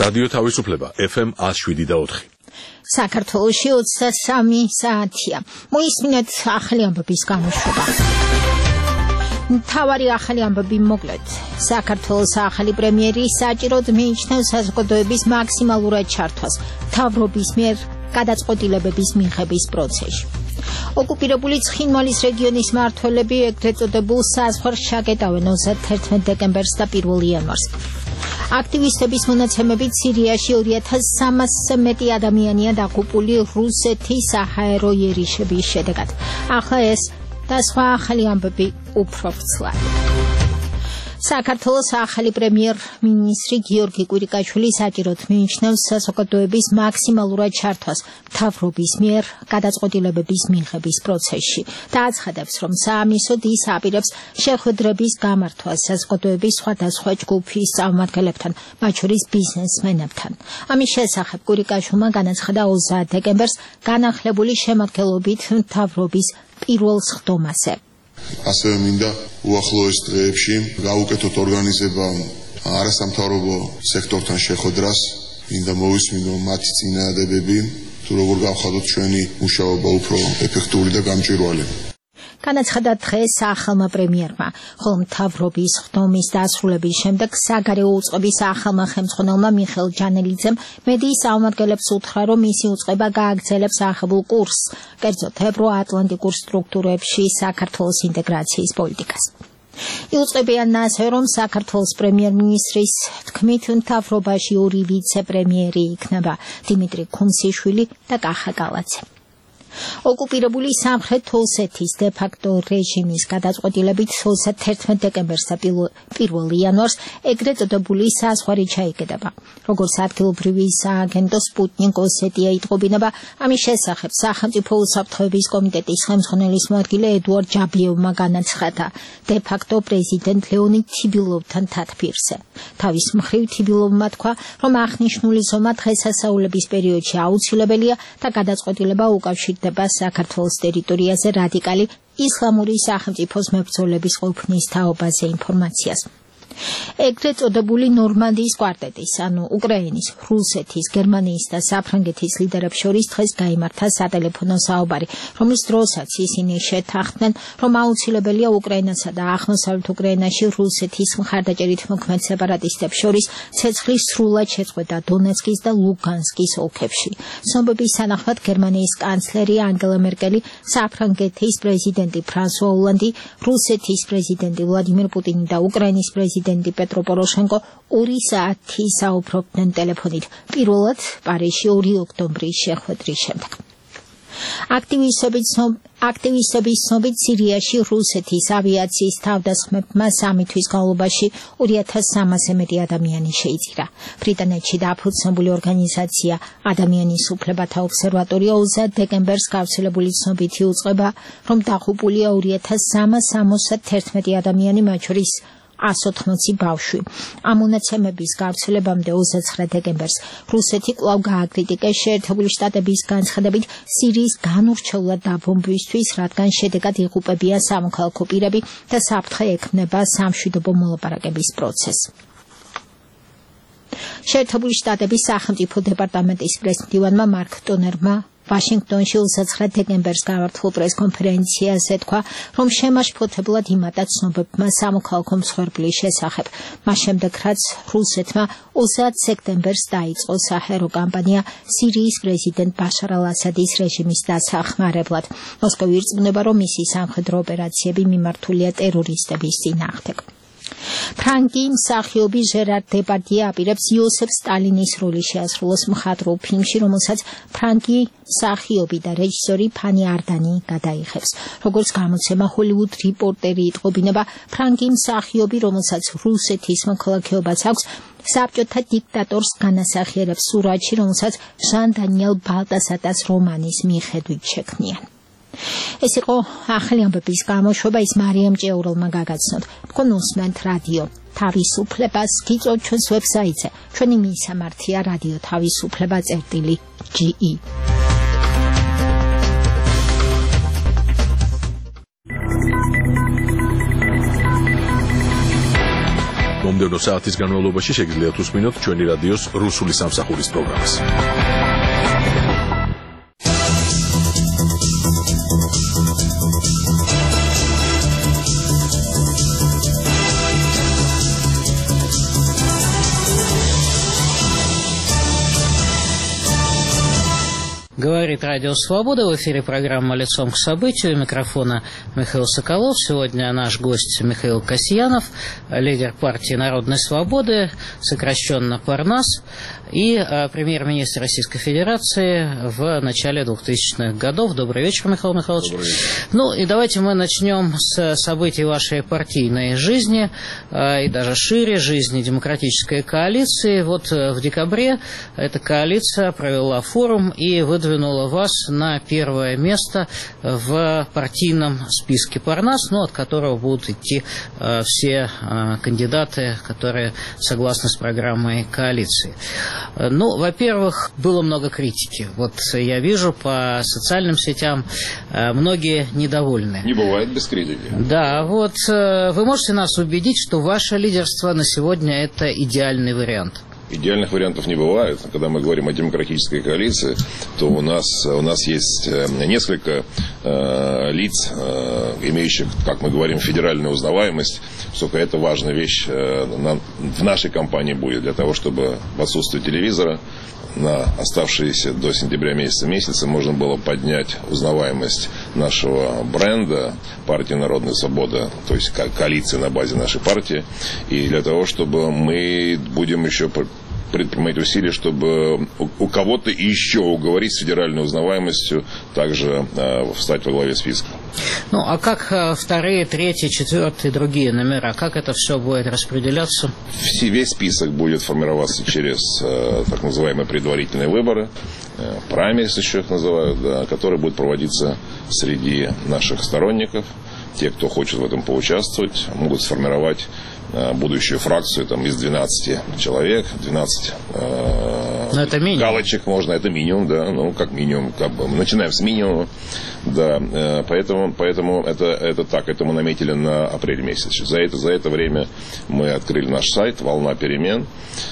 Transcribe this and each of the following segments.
რადიო თავისუფლება FM 107.4. საქართველოში 23 საათია. მოისმინეთ ახალი ამბების გამოშვება. მთავარი ახალი ამბები მოკლედ. საქართველოს ახალი პრემიერი საჭიროდ მიიჩნევს საზოგადოების მაქსიმალურად ჩართვას მთავრობის მიერ გადაწყვეტილებების მიღების პროცესში. ოკუპირებული ცხინვალის რეგიონის მმართველები ეგრეთ წოდებულ საზღვარს ჩაკეტავენ 31 დეკემბერს და 1 იანვარს. აქტივისტების მონაცემებით სირიაში 2300-ზე მეტი ადამიანია დაღუპული რუსეთის საჰაერო იერიშების შედეგად. ახლა ეს და სხვა ახალი ამბები უფრო ვრცლად. საქართველოს ახალი პრემიერ-მინისტრი გიორგი კვირიკაშვილი საჭიროდ მიიჩნევს საზოგადოების მაქსიმალურად ჩართვას მთავრობის მიერ გადაწყვეტილებების მიღების პროცესში და აცხადებს, რომ საამისოდ ის აპირებს შეხვედრების გამართვას საზოგადოების სხვადასხვა ჯგუფის წარმომადგენლებთან, მათ შორის ბიზნესმენებთან. ამის შესახებ კვირიკაშვილმა განაცხადა 20 დეკემბერს განახლებული შემადგენლობით მთავრობის პირველ სხდომაზე. ასევე მინდა უახლოეს დღეებში გავუკეთოთ ორგანიზება არასამთავრობო სექტორთან შეხვედრას, მინდა მოვისმინო მათი წინააღმდეგობები, თუ როგორ გავხადოთ ჩვენი მუშაობა უფრო ეფექტური და გამჭვირვალე. განაცხადა დღეს ახალმა პრემიერმა, ხოლო მთავრობის სხდომის დასრულების შემდეგ საგარეო უწყების ახალმა ხელმძღვანელმა მიხეილ ჯანელიძემ მედიის წარმომადგენლებს უთხრა, რომ მისი უწყება გააგრძელებს აღებულ კურსს, კერძოდ ევროატლანტიკურ სტრუქტურებში საქართველოს ინტეგრაციის პოლიტიკას. იუწყებიან ასევე, რომ საქართველოს პრემიერ-მინისტრის თქმით მთავრობაში 2 ვიცე-პრემიერი იქნება, დიმიტრი ქუმსიშვილი და კახა კალაძე. ოკუპირებული სამხრეთ ოსეთის დე-ფაქტო რეჟიმის გადაწყვეტილებით 31 დეკემბერს და 1 იანვარს ეგრეთ წოდებული საზღვარი ჩაიკეტება. როგორც ადგილობრივი სააგენტო სპუტნიკ ოსეტია იტყობინება, ამის შესახებ სახელმწიფო უსაფრთხოების კომიტეტის ხელმძღვანელის მოადგილე ედუარდ ჯაბიევმა განაცხადა დე-ფაქტო პრეზიდენტ ლეონიდ თიბილოვთან თათბირზე. თავის მხრივ თიბილოვმა თქვა, რომ აღნიშნული ზომა დღესასწაულების პერიოდში აუცილებელია და გადაწყვეტილება უკავშირდება საქართველოს ტერიტორიაზე რადიკალი ისლამური სახელმწიფოს მებრძოლების ყოფნის თაობაზე ინფორმაციას. ეგრეთ წოდებული ნორმანდიის კვარტეტის, ანუ უკრაინის, რუსეთის, გერმანიის და საფრანგეთის ლიდერებს შორის დღეს გაიმართა სატელეფონო საუბარი, რომლის დროსაც ისინი შეთანხმდნენ, რომ აუცილებელია უკრაინასა და აღმოსავლეთ უკრაინაში რუსეთის მხარდაჭერით მოქმედ სეპარატისტებს შორის ცეცხლის სრულად შეწყვეტა დონეცკის და ლუგანსკის ოლქებში. ცნობების თანახმად გერმანიის კანცლერი ანგელა მერკელი, საფრანგეთის პრეზიდენტი ფრანსუა ოლანდი, რუსეთის პრეზიდენტი ვლადიმირ პუტინი და უკრაინის პრეზიდენტი პეტრო პოროშენკო 2 საათი საუბრობდნენ ტელეფონით, პირველად პარიზში 2 ოქტომბრის შეხვედრის შემდეგ. აქტივისტების ცნობით სირიაში რუსეთის ავიაციის თავდასხმებმა 3 თვის განმავლობაში 2300-ზე მეტი ადამიანი შეიწირა. ბრიტანეთში დაფუძნებული ორგანიზაცია ადამიანის უფლებათა ობსერვატორია 20 დეკემბერს გავრცელებული ცნობითი უწყება, რომ დაღუპულია 2371 ადამიანი, მათ შორის 180 ბავშვი. ამ მონაცემების გავრცელებამდე 29 დეკემბერს რუსეთი კვლავ გააკრიტიკეს შეერთებული შტატების განცხადებით სირიის განურჩევლად დაბომბვისთვის, რადგან შედეგად იღუპებიან სამოქალაქო პირები და საფრთხე ექმნება სამშვიდობო მოლაპარაკების პროცესს. შეერთებული შტატების სახელმწიფო დეპარტამენტის პრესმდივანმა მარკ ტონერმა ვაშინგტონში 29 დეკემბერს გამართულ პრესკონფერენციაზე თქვა, რომ შემაშფოთებლად იმატა ცნობებმა სამოქალაქო მსხვერპლის შესახებ, მას შემდეგ რაც რუსეთმა 30 სექტემბერს დაიწყო საჰაერო კამპანია სირიის პრეზიდენტ ბაშარ ალ-ასადის რეჟიმის დასახმარებლად. მოსკოვი ირწმუნება, რომ მისი სამხედრო ოპერაციები მიმართულია ტერორისტების წინააღმდეგ. ფრანგი მსახიობი ჟერარ დებარდიე აპირებს იოსებ სტალინის როლი შეასრულოს მხატვრულ ფილმში, რომელსაც ფრანგი მსახიობი და რეჟისორი ფანი არდანი გადაიღებს. როგორც გამოცემა ჰოლივუდ რიპორტერი იტყობინება, ფრანგი მსახიობი, რომელსაც რუსეთის მოქალაქეობაც აქვს, საბჭოთა დიქტატორს განასახიერებს სურათში, რომელსაც ჟან დანიელ ბალტასატას რომანის მიხედვით შექმნიან. ეს იყო ახალი ამბების გამოშვება, ის მარიამ ჭეურელმა გაგაცნოთ. თქვენ უსმენთ რადიო თავისუფლებას, გიწევთ ჩვენს ვებსაიტზე. ჩვენი მისამართია რადიო თავისუფლება.ge. მომდევნო საათის განმავლობაში შეგიძლიათ უსმინოთ ჩვენი რადიოს რუსული სამსახურის პროგრამას. Говорит Радио Свобода, в эфире программа «Лицом к событию», у микрофона Михаил Соколов. Сегодня наш гость Михаил Касьянов, лидер партии «Народной свободы», сокращенно «Парнас», и премьер-министр Российской Федерации в начале 2000-х годов. Добрый вечер, Михаил Михайлович. Добрый вечер. Ну и давайте мы начнем с событий вашей партийной жизни, и даже шире, жизни демократической коалиции. Вот в декабре эта коалиция провела форум и выдвинула вас на первое место в партийном списке «Парнас», ну, от которого будут идти все кандидаты, которые согласны с программой коалиции. Ну, во-первых, было много критики. Вот я вижу по социальным сетям многие недовольны. Не бывает без критики. Да, вот вы можете нас убедить, что ваше лидерство на сегодня – это идеальный вариант? Идеальных вариантов не бывает. Когда мы говорим о демократической коалиции, то у нас есть несколько лиц, имеющих, как мы говорим, федеральную узнаваемость. Сколько это важная вещь в нашей кампании будет для того, чтобы в отсутствие телевизора на оставшиеся до сентября месяца можно было поднять узнаваемость нашего бренда партии «Народная свобода», то есть коалиции на базе нашей партии, и для того, чтобы мы будем еще предпринимать усилия, чтобы у кого-то еще уговорить с федеральной узнаваемостью также встать во главе списка. Ну, а как вторые, третьи, четвертые, другие номера? Как это все будет распределяться? Весь список будет формироваться через так называемые предварительные выборы, праймерис еще их называют, да, которые будут проводиться среди наших сторонников. Те, кто хочет в этом поучаствовать, могут сформировать будущую фракцию там, из 12 человек, 12 галочек можно, это минимум, да, ну, как минимум, мы начинаем с минимума, да, поэтому это так, это мы наметили на апрель месяц. За это время мы открыли наш сайт «Волна перемен»,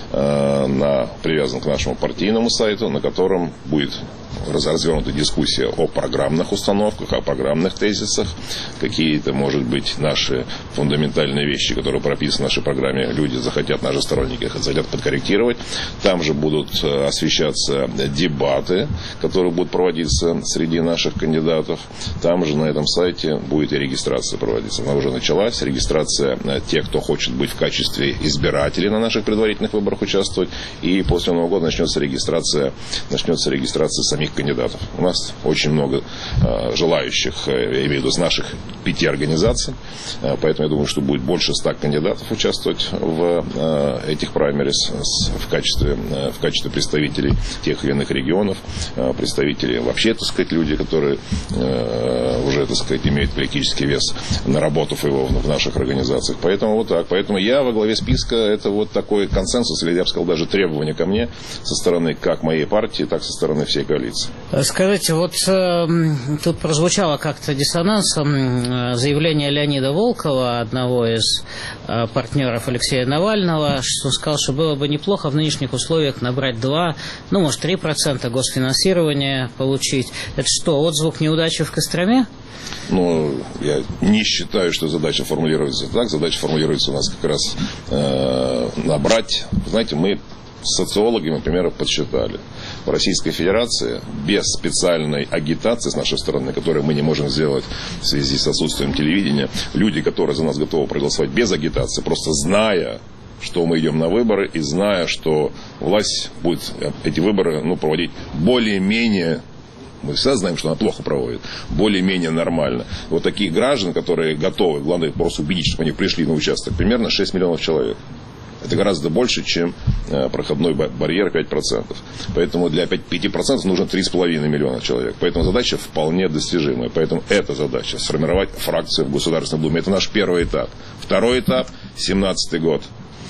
привязан к нашему партийному сайту, на котором будет развернута дискуссия о программных установках, о программных тезисах, какие-то, может быть, наши фундаментальные вещи, которые прописаны в нашей программе, люди захотят, наши сторонники захотят подкорректировать. Там же будут освещаться дебаты, которые будут проводиться среди наших кандидатов. Там же на этом сайте будет и регистрация проводиться. Она уже началась. Регистрация тех, кто хочет быть в качестве избирателей на наших предварительных выборах участвовать. И после Нового года начнется регистрация самих кандидатов. У нас очень много желающих, я имею в виду, с наших 5 организаций. Поэтому я думаю, что будет больше 100 кандидатов участвовать в этих праймерис в качестве представителей тех или иных регионов, представителей вообще, так сказать, люди, которые уже, так сказать, имеют политический вес, наработав его в наших организациях. Поэтому вот так. Поэтому я во главе списка, это вот такой консенсус, или я бы сказал, даже требование ко мне со стороны как моей партии, так и со стороны всей коалиции. Скажите, вот тут прозвучало как-то диссонансом заявление Леонида Волкова, одного из партнеров Алексея Навального, что он сказал, что было бы неплохо в нынешних условиях набрать 2, ну, может, 3% госфинансирования получить. Это что, отзвук неудачи в Костроме? Ну, я не считаю, что задача формулируется так. Задача формулируется у нас как раз набрать. Знаете, мы с социологами, например, подсчитали. В Российской Федерации без специальной агитации с нашей стороны, которую мы не можем сделать в связи с отсутствием телевидения, люди, которые за нас готовы проголосовать без агитации, просто зная, что мы идем на выборы и зная, что власть будет эти выборы проводить более-менее, мы всегда знаем, что она плохо проводит, более-менее нормально. Вот такие граждане, которые готовы, главное просто убедить, чтобы они пришли на участок, примерно 6 миллионов человек. Это гораздо больше, чем проходной барьер 5%. Поэтому для 5% нужно 3,5 миллиона человек. Поэтому задача вполне достижимая. Поэтому эта задача – сформировать фракцию в Государственной Думе. Это наш первый этап. Второй этап – 2017 год.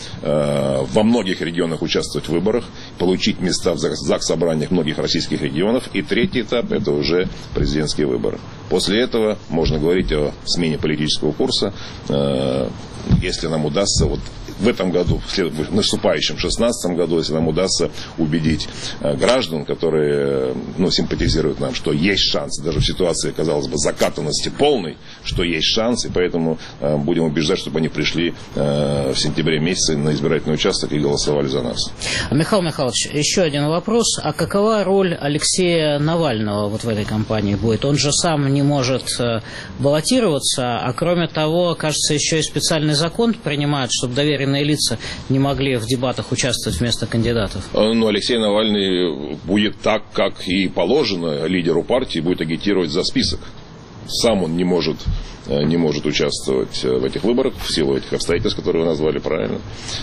Во многих регионах участвовать в выборах, получить места в заксобраниях многих российских регионов. И третий этап – это уже президентские выборы. После этого можно говорить о смене политического курса, если нам удастся в этом году, в наступающем 2016 году, если нам удастся убедить граждан, которые симпатизируют нам, что есть шанс, даже в ситуации, казалось бы, закатанности полной, что есть шанс, и поэтому будем убеждать, чтобы они пришли в сентябре месяце на избирательный участок и голосовали за нас. Михаил Михайлович, еще один вопрос. А какова роль Алексея Навального вот в этой кампании будет? Он же сам не может баллотироваться, а кроме того, кажется, еще и специальный закон принимают, чтобы доверенные лица не могли в дебатах участвовать вместо кандидатов. Алексей Навальный будет так, как и положено лидеру партии, будет агитировать за список. Сам он не может участвовать в этих выборах в силу этих обстоятельств, которые вы назвали правильно.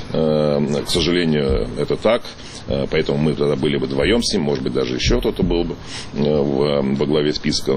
К сожалению, это так. Поэтому мы тогда были бы вдвоем с ним, может быть, даже еще кто-то был бы во главе списка.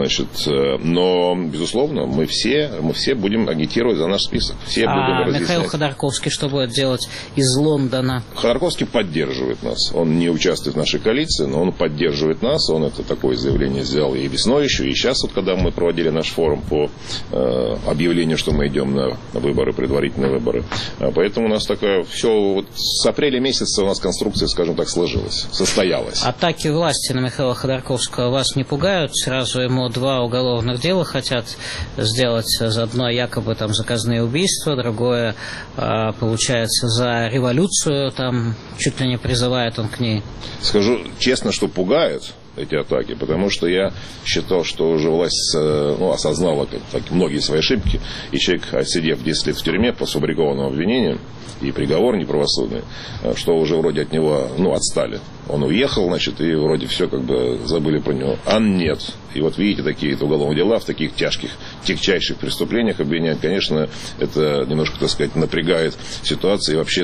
Но, безусловно, мы все будем агитировать за наш список. Все будем разъяснять. Михаил Ходорковский что будет делать из Лондона? Ходорковский поддерживает нас. Он не участвует в нашей коалиции, но он поддерживает нас. Он это такое заявление сделал и весной еще, и сейчас, вот, когда мы проводили наш форум по объявлению, что мы идем на выборы, предварительные выборы. Поэтому у нас такая все, вот с апреля месяца у нас конструкция, скажем так, состоялась. Атаки власти на Михаила Ходорковского вас не пугают? Сразу ему 2 уголовных дела хотят сделать. Одно якобы там заказные убийства, другое, получается, за революцию, там чуть ли не призывает он к ней. Скажу честно, что пугает эти атаки, потому что я считал, что уже власть осознала многие свои ошибки, и человек, отсидев 10 лет в тюрьме по сфабрикованным обвинениям, и приговор неправосудный, что уже вроде от него отстали. Он уехал, и вроде все забыли про него. А нет. И вот видите, такие уголовные дела в таких тягчайших преступлениях обвиняют. Конечно, это немножко, напрягает ситуацию и вообще,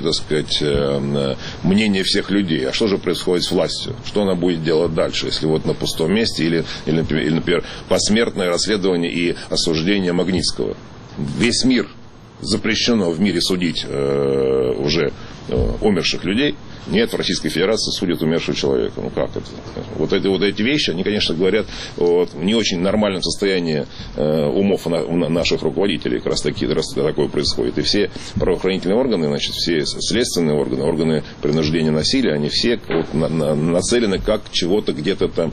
мнение всех людей. А что же происходит с властью? Что она будет делать дальше, если вот на пустом месте или например, посмертное расследование и осуждение Магнитского? Весь мир запрещено в мире судить уже умерших людей. Нет, в Российской Федерации судят умершего человека. Как это? Вот эти вещи, они, конечно, говорят о не очень нормальном состоянии умов наших руководителей. Как раз такое происходит. И все правоохранительные органы, все следственные органы, органы принуждения насилия, они все нацелены как чего-то где-то там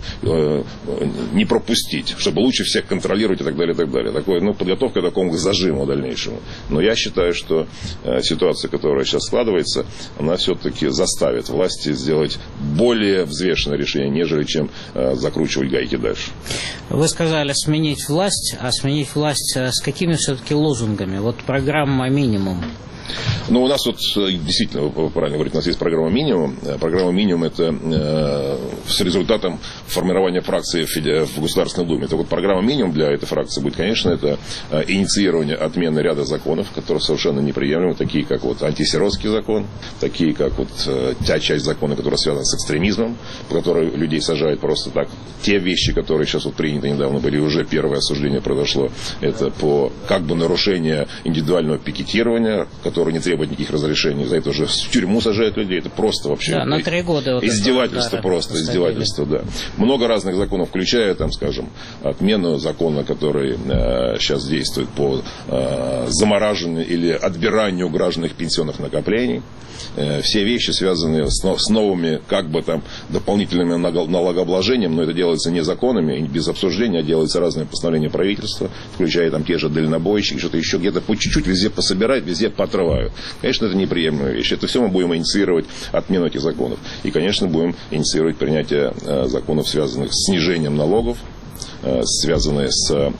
не пропустить, чтобы лучше всех контролировать и так далее, и так далее. Подготовка к такому зажиму дальнейшему. Но я считаю, что ситуация, которая сейчас складывается, она все-таки заставит власти сделать более взвешенное решение, нежели чем закручивать гайки дальше. Вы сказали сменить власть, а сменить власть с какими все-таки лозунгами? Вот программа «Минимум». У нас действительно, вы правильно говорите, у нас есть программа «Минимум». Программа «Минимум» — это с результатом формирования фракции в Государственной Думе. Это программа «Минимум» для этой фракции будет, конечно, это инициирование отмены ряда законов, которые совершенно неприемлемы, такие как антисиротский закон, такие как та часть закона, которая связана с экстремизмом, по которой людей сажают просто так. Те вещи, которые сейчас приняты недавно были, уже первое осуждение произошло, это по нарушение индивидуального пикетирования, которое не требует никаких разрешений, за это уже в тюрьму сажают людей, это просто вообще на 3 года издевательство, издевательство, да. Много разных законов, включая, отмену закона, который сейчас действует по замораживанию или отбиранию гражданных пенсионных накоплений. Все вещи связаны с новыми дополнительными налогообложениями, но это делается не законами, без обсуждения, а делается разные постановления правительства, включая те же дальнобойщики, что-то еще где-то по чуть-чуть везде пособирают, везде поотрывают. Конечно, это неприемлемая вещь. Это все мы будем инициировать отмену этих законов. И, конечно, будем инициировать принятие законов, связанных с снижением налогов, связанные с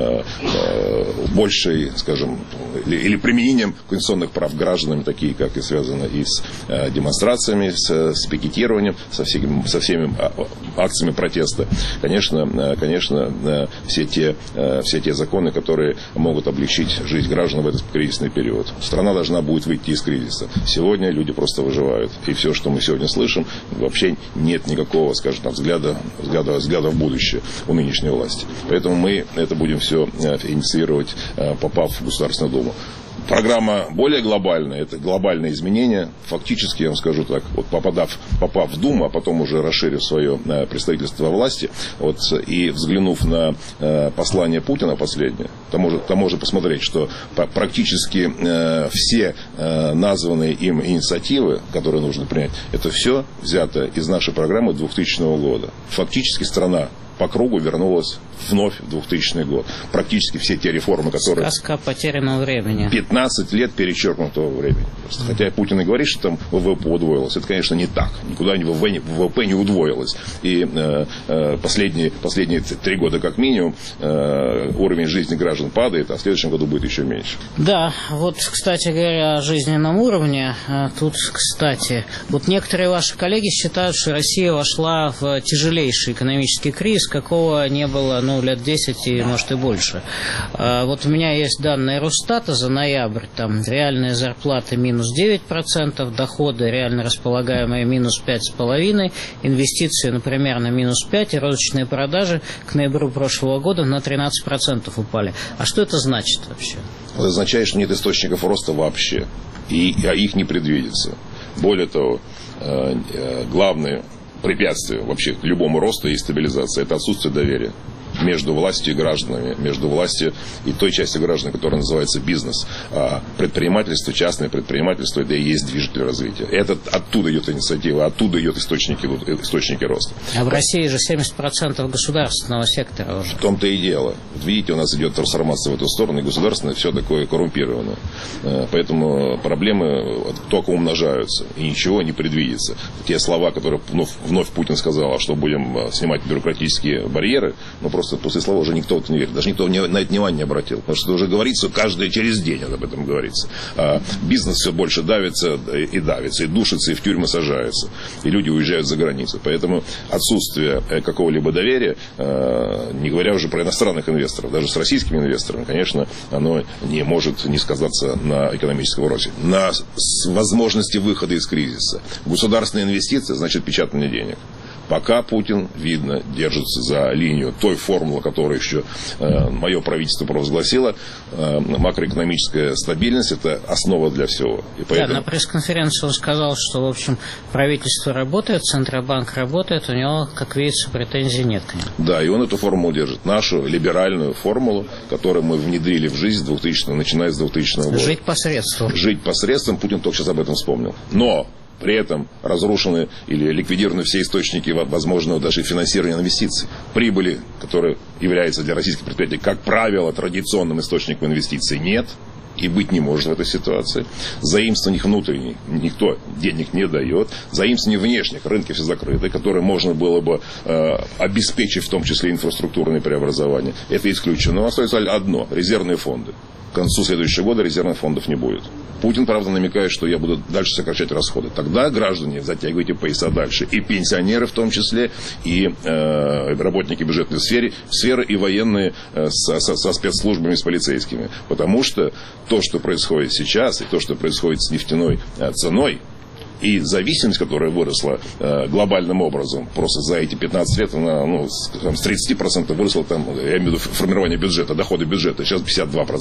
большей, или применением конституционных прав гражданами, такие как и связаны и с демонстрациями, с пикетированием, со всеми акциями протеста. Конечно, все те законы, которые могут облегчить жизнь граждан в этот кризисный период. Страна должна будет выйти из кризиса. Сегодня люди просто выживают. И все, что мы сегодня слышим, вообще нет никакого, взгляда в будущее у нынешней власти. Поэтому мы это будем все инициировать, попав в Государственную Думу. Программа более глобальная, это глобальные изменения. Фактически, я вам скажу так, вот попав в Думу, а потом уже расширив свое представительство во власти, вот, и взглянув на послание Путина последнее, там можно посмотреть, что практически все названные им инициативы, которые нужно принять, это все взято из нашей программы 2000 года. Фактически страна по кругу вернулась вновь в 2000 год. Практически все те реформы, которые... Сказка потерянного времени. 15 лет перечеркнутого времени. Хотя Путин и говорит, что там ВВП удвоилось. Это, конечно, не так. Никуда ВВП не удвоилось. И последние 3 года как минимум уровень жизни граждан падает, а в следующем году будет еще меньше. Да, вот, кстати говоря, о жизненном уровне. Тут, кстати, вот некоторые ваши коллеги считают, что Россия вошла в тяжелейший экономический кризис, какого не было, лет 10 и, может, и больше. Вот у меня есть данные Росстата за ноябрь. Там реальные зарплаты минус 9%, доходы реально располагаемые минус 5,5%, инвестиции, например, на минус 5%, и розничные продажи к ноябрю прошлого года на 13% упали. А что это значит вообще? Это означает, что нет источников роста вообще, а их не предвидится. Более того, главное препятствие вообще к любому росту и стабилизации – это отсутствие доверия между властью и гражданами, между властью и той частью граждан, которая называется бизнес. А предпринимательство, частное предпринимательство – это и есть движитель развития. Оттуда идет инициатива, оттуда идут источники роста. А в России же 70% государственного сектора уже. В том-то и дело. Вот видите, у нас идет трансформация в эту сторону, и государственное все такое коррумпировано. Поэтому проблемы только умножаются, и ничего не предвидится. Те слова, которые вновь Путин сказал, что будем снимать бюрократические барьеры, просто после слова уже никто в это не верит. Даже никто на это внимание не обратил. Потому что это уже говорится, через день об этом говорится. А бизнес все больше давится, и душится, и в тюрьмы сажается. И люди уезжают за границу. Поэтому отсутствие какого-либо доверия, не говоря уже про иностранных инвесторов, даже с российскими инвесторами, конечно, оно не может не сказаться на экономическом росте. На возможности выхода из кризиса. Государственные инвестиции, значит, печатание денег. Пока Путин, видно, держится за линию той формулы, которую еще мое правительство провозгласило. Макроэкономическая стабильность – это основа для всего. И поэтому... Да, на пресс-конференции он сказал, что, в общем, правительство работает, Центробанк работает, у него, как видится, претензий нет к нему. Да, и он эту формулу держит. Нашу либеральную формулу, которую мы внедрили в жизнь начиная с 2000 года. Жить посредством. Жить посредством. Путин только сейчас об этом вспомнил. Но... При этом разрушены или ликвидированы все источники возможного даже финансирования инвестиций. Прибыли, которая является для российских предприятий, как правило, традиционным источником инвестиций, нет и быть не может в этой ситуации. Заимствований внутренних никто денег не дает. Заимствований внешних, рынки все закрыты, которые можно было бы обеспечить, в том числе инфраструктурные преобразования. Это исключено. Но остается одно – резервные фонды. К концу следующего года резервных фондов не будет. Путин, правда, намекает, что я буду дальше сокращать расходы. Тогда, граждане, затягивайте пояса дальше. И пенсионеры в том числе, и работники бюджетной сферы, и военные со спецслужбами, с полицейскими. Потому что то, что происходит сейчас, и то, что происходит с нефтяной ценой, и зависимость, которая выросла глобальным образом, просто за эти 15 лет, она с 30% выросла, я имею в виду формирование бюджета, доходы бюджета, сейчас 52%,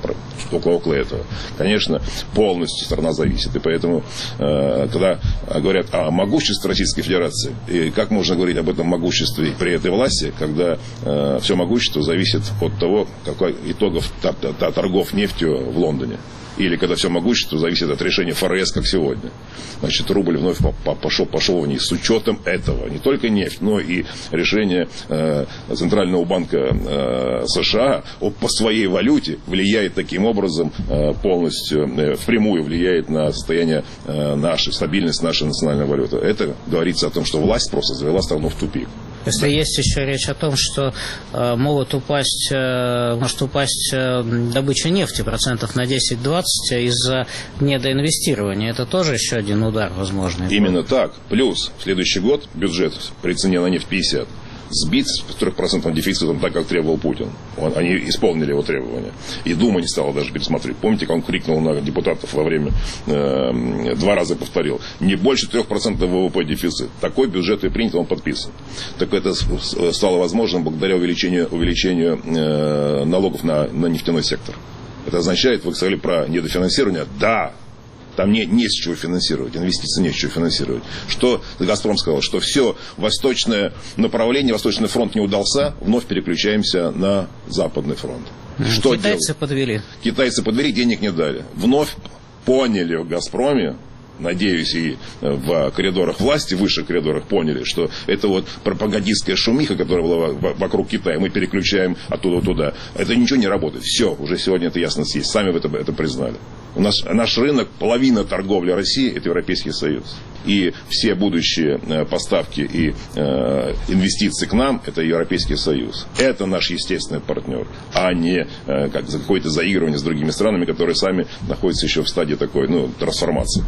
около этого. Конечно, полностью страна зависит. И поэтому, когда говорят о могуществе Российской Федерации, и как можно говорить об этом могуществе при этой власти, когда все могущество зависит от того, какой итогов торгов нефтью в Лондоне. Или когда все могущество зависит от решения ФРС, как сегодня. Значит, рубль вновь пошел вниз. С учетом этого не только нефть, но и решение Центрального банка США по своей валюте влияет таким образом полностью, впрямую влияет на состояние нашей, стабильность нашей национальной валюты. Это говорится о том, что власть просто завела страну в тупик. Если есть еще речь о том, что может упасть добыча нефти процентов на 10-20 из-за недоинвестирования, это тоже еще один удар возможный. Именно так. Плюс в следующий год бюджет при цене на нефть 50 сбит с 3% дефицитом, так как требовал Путин. Они исполнили его требования. И Дума не стала даже пересмотреть. Помните, как он крикнул на депутатов во время, 2 раза повторил, не больше 3% ВВП дефицит. Такой бюджет и принят, он подписан. Так это стало возможным благодаря увеличению налогов на нефтяной сектор. Это означает, вы сказали про недофинансирование. Да, там не с чего финансировать, инвестиции не с чего финансировать. Что «Газпром» сказал, что все восточное направление, Восточный фронт не удался, вновь переключаемся на Западный фронт. Что китайцы делать? подвели. Китайцы подвели, денег не дали. Вновь поняли в «Газпроме», надеюсь, и в коридорах власти, в высших коридорах поняли, что это вот пропагандистская шумиха, которая была вокруг Китая, мы переключаем оттуда туда. Это ничего не работает. Все, уже сегодня это ясно есть. Сами вы это признали. Наш рынок, половина торговли России – это Европейский Союз. И все будущие поставки и инвестиции к нам – это Европейский Союз. Это наш естественный партнер, а не какое-то заигрывание с другими странами, которые сами находятся еще в стадии такой трансформации.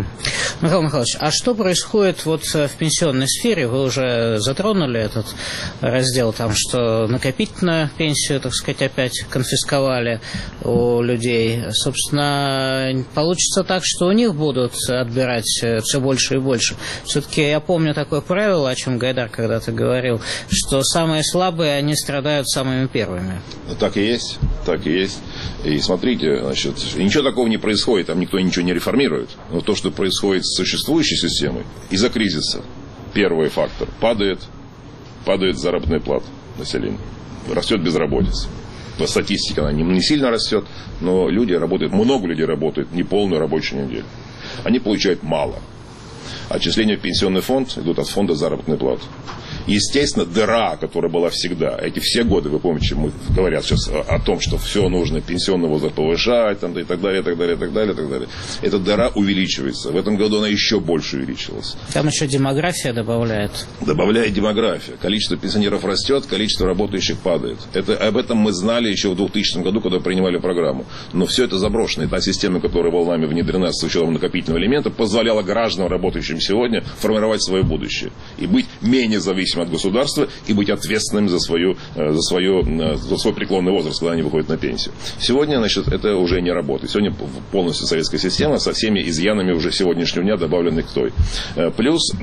Михаил Михайлович, а что происходит вот в пенсионной сфере? Вы уже затронули этот раздел, там, что накопительную пенсию, так сказать, опять конфисковали у людей. Собственно, получится так, что у них будут отбирать все больше и больше. Все-таки я помню такое правило, о чем Гайдар когда-то говорил, что самые слабые, они страдают самыми первыми. Так и есть, так и есть. И смотрите, значит, ничего такого не происходит, там никто ничего не реформирует. Но то, что происходит с существующей системой, из-за кризиса, первый фактор, падает заработная плата населения, растет безработица. Статистика, она не сильно растет, но люди работают, много людей работают неполную рабочую неделю. Они получают мало. Отчисления в пенсионный фонд идут от фонда заработной платы. Естественно, дыра, которая была всегда, эти все годы, вы помните, мы говорят сейчас о том, что все нужно, пенсионный возраст повышать, там, и так далее, и так далее, и так далее, и так далее. Эта дыра увеличивается. В этом году она еще больше увеличилась. Там еще демография добавляет. Добавляет демография. Количество пенсионеров растет, количество работающих падает. Об этом мы знали еще в 2000 году, когда принимали программу. Но все это заброшено. И та система, которая волнами внедрена с учетом накопительного элемента, позволяла гражданам, работающим сегодня, формировать свое будущее. И быть менее зависимым от государства и быть ответственным за свой преклонный возраст, когда они выходят на пенсию. Сегодня, значит, это уже не работает. Сегодня полностью советская система со всеми изъянами уже сегодняшнего дня, добавленных к той. Плюс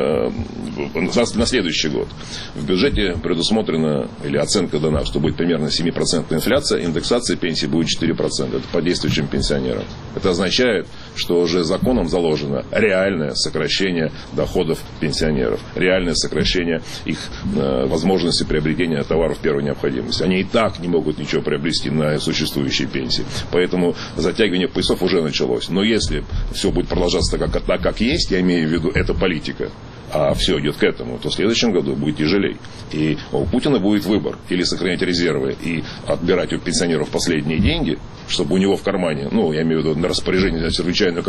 на следующий год в бюджете предусмотрена, или оценка дана, что будет примерно 7% инфляция, индексация пенсии будет 4%. Это по действующим пенсионерам. Это означает, что уже законом заложено реальное сокращение доходов пенсионеров, реальное сокращение их возможности приобретения товаров первой необходимости. Они и так не могут ничего приобрести на существующей пенсии. Поэтому затягивание поясов уже началось. Но если все будет продолжаться так, как есть, я имею в виду, это политика, а все идет к этому, то в следующем году будет тяжелее. И у Путина будет выбор: или сохранять резервы и отбирать у пенсионеров последние деньги, чтобы у него в кармане, я имею в виду на распоряжение чрезвычайно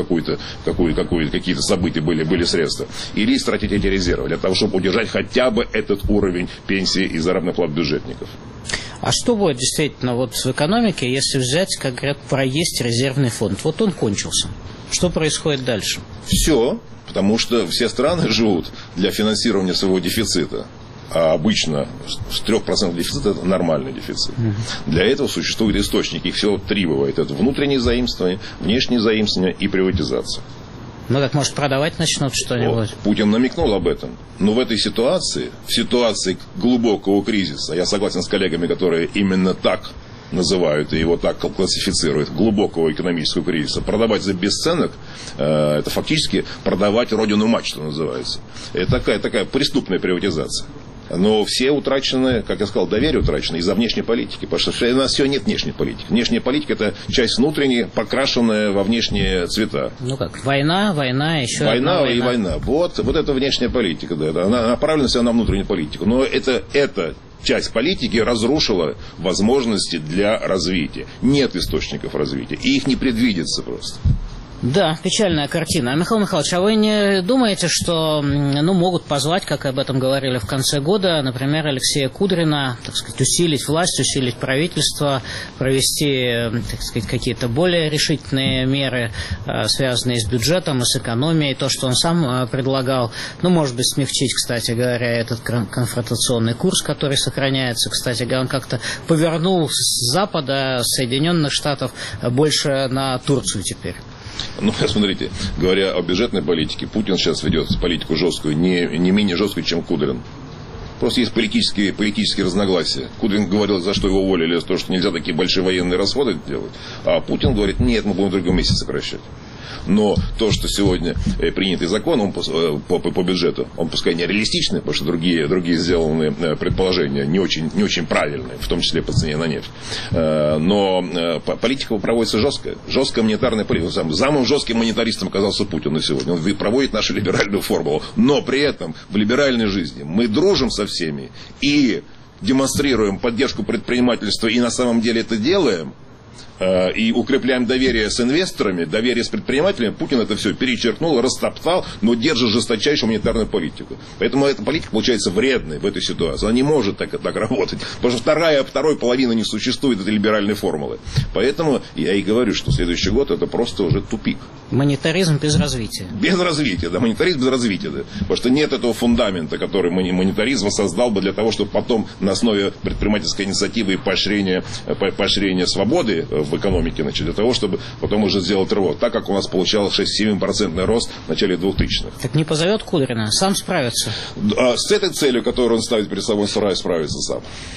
какие-то события были средства, или тратить эти резервы для того, чтобы удержать хотя бы этот уровень пенсии и заработных плат бюджетников. А что будет действительно вот в экономике, если взять, как говорят, проесть резервный фонд? Вот он кончился. Что происходит дальше? Все, потому что все страны живут для финансирования своего дефицита. А обычно 3% дефицита – это нормальный дефицит. Для этого существуют источники. Их всего 3 бывает. Это внутренние заимствования, внешние заимствования и приватизация. Так, может, продавать начнут что-нибудь? Путин намекнул об этом. Но в этой ситуации, в ситуации глубокого кризиса, я согласен с коллегами, которые именно так называют и его так классифицируют, глубокого экономического кризиса, продавать за бесценок, это фактически продавать родину мать, что называется. Это такая преступная приватизация. Но все утрачены, как я сказал, доверие утрачено из-за внешней политики. Потому что у нас все нет внешней политики. Внешняя политика – это часть внутренняя, покрашенная во внешние цвета. Война, еще война одна и война. Вот это внешняя политика. Да, она направлена вся на внутреннюю политику. Но эта часть политики разрушила возможности для развития. Нет источников развития. И их не предвидится просто. Да, печальная картина. Михаил Михайлович, а вы не думаете, что могут позвать, как об этом говорили в конце года, например, Алексея Кудрина, так сказать, усилить власть, усилить правительство, провести, так сказать, какие-то более решительные меры, связанные с бюджетом и с экономией, то, что он сам предлагал, может быть, смягчить, кстати говоря, этот конфронтационный курс, который сохраняется. Кстати говоря, он как-то повернул с Запада, Соединенных Штатов, больше на Турцию теперь. Смотрите, говоря о бюджетной политике, Путин сейчас ведет политику жесткую, не менее жесткую, чем Кудрин. Просто есть политические разногласия. Кудрин говорил, за что его уволили, за то, что нельзя такие большие военные расходы делать. А Путин говорит, нет, мы будем в другом месяце сокращать. Но то, что сегодня принятый закон он по бюджету, он пускай не реалистичный, потому что другие сделанные предположения не очень правильные, в том числе по цене на нефть. Но политика проводится жесткая. Жесткая монетарная политика. Самым жестким монетаристом оказался Путин на сегодня. Он проводит нашу либеральную формулу. Но при этом в либеральной жизни мы дружим со всеми и демонстрируем поддержку предпринимательства, и на самом деле это делаем, и укрепляем доверие с инвесторами, доверие с предпринимателями. Путин это все перечеркнул, растоптал, но держит жесточайшую монетарную политику. Поэтому эта политика получается вредной в этой ситуации. Она не может так работать. Потому что второй половины не существует этой либеральной формулы. Поэтому я и говорю, что следующий год это просто уже тупик. Монетаризм без развития. Без развития, да. Монетаризм без развития, да. Потому что нет этого фундамента, который монетаризм создал бы для того, чтобы потом на основе предпринимательской инициативы и поощрения свободы в экономике, значит, для того, чтобы потом уже сделать рывок. Так как у нас получалось 6-7% рост в начале 2000-х. Так не позовет Кудрина, сам справится. С этой целью, которую он ставит перед собой, справится сам.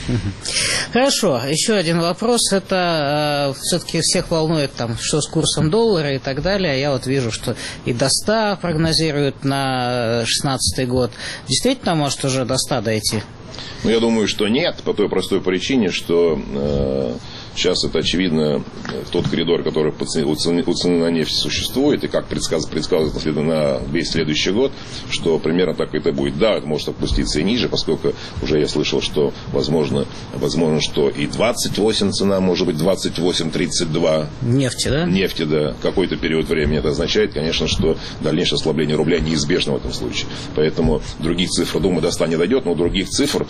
Хорошо. Еще один вопрос. Это все-таки всех волнует, там, что с курсом доллара и так далее. Я вот вижу, что и до 100 прогнозируют на 2016 год. Действительно может уже до 100 дойти? Ну, я думаю, что нет, по той простой причине, что сейчас это, очевидно, тот коридор, который у цены на нефть существует, и как предсказывается на весь следующий год, что примерно так это будет. Да, это может опуститься и ниже, поскольку уже я слышал, что возможно, что и 28 цена, может быть, 28-32. Нефти, да? Нефти, да. Какой-то период времени. Это означает, конечно, что дальнейшее ослабление рубля неизбежно в этом случае. Поэтому других цифр, думаю, до 100 не дойдет, но других цифр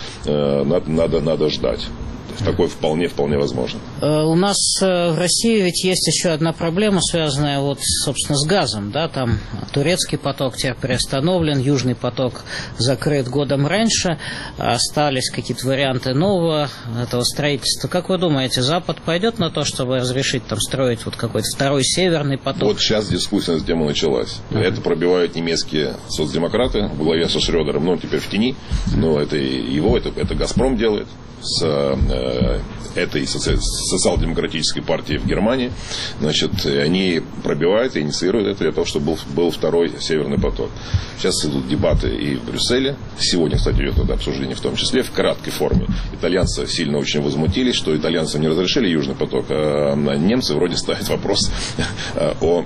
надо ждать. Такое вполне возможно. У нас в России ведь есть еще одна проблема, связанная вот, собственно, с газом. Да? Там турецкий поток теперь приостановлен, южный поток закрыт годом раньше. Остались какие-то варианты нового этого строительства. Как вы думаете, Запад пойдет на то, чтобы разрешить там строить вот какой-то второй северный поток? Вот сейчас дискуссия на эту тему началась. Это пробивают немецкие соцдемократы во главе со Шрёдером. Но он теперь в тени. Но это «Газпром» делает с этой социал-демократической партией в Германии. Значит, они пробивают и инициируют это для того, чтобы был второй северный поток. Сейчас идут дебаты и в Брюсселе. Сегодня, кстати, идет это обсуждение в том числе в краткой форме. Итальянцы сильно очень возмутились, что итальянцам не разрешили южный поток, а немцы вроде ставят вопрос о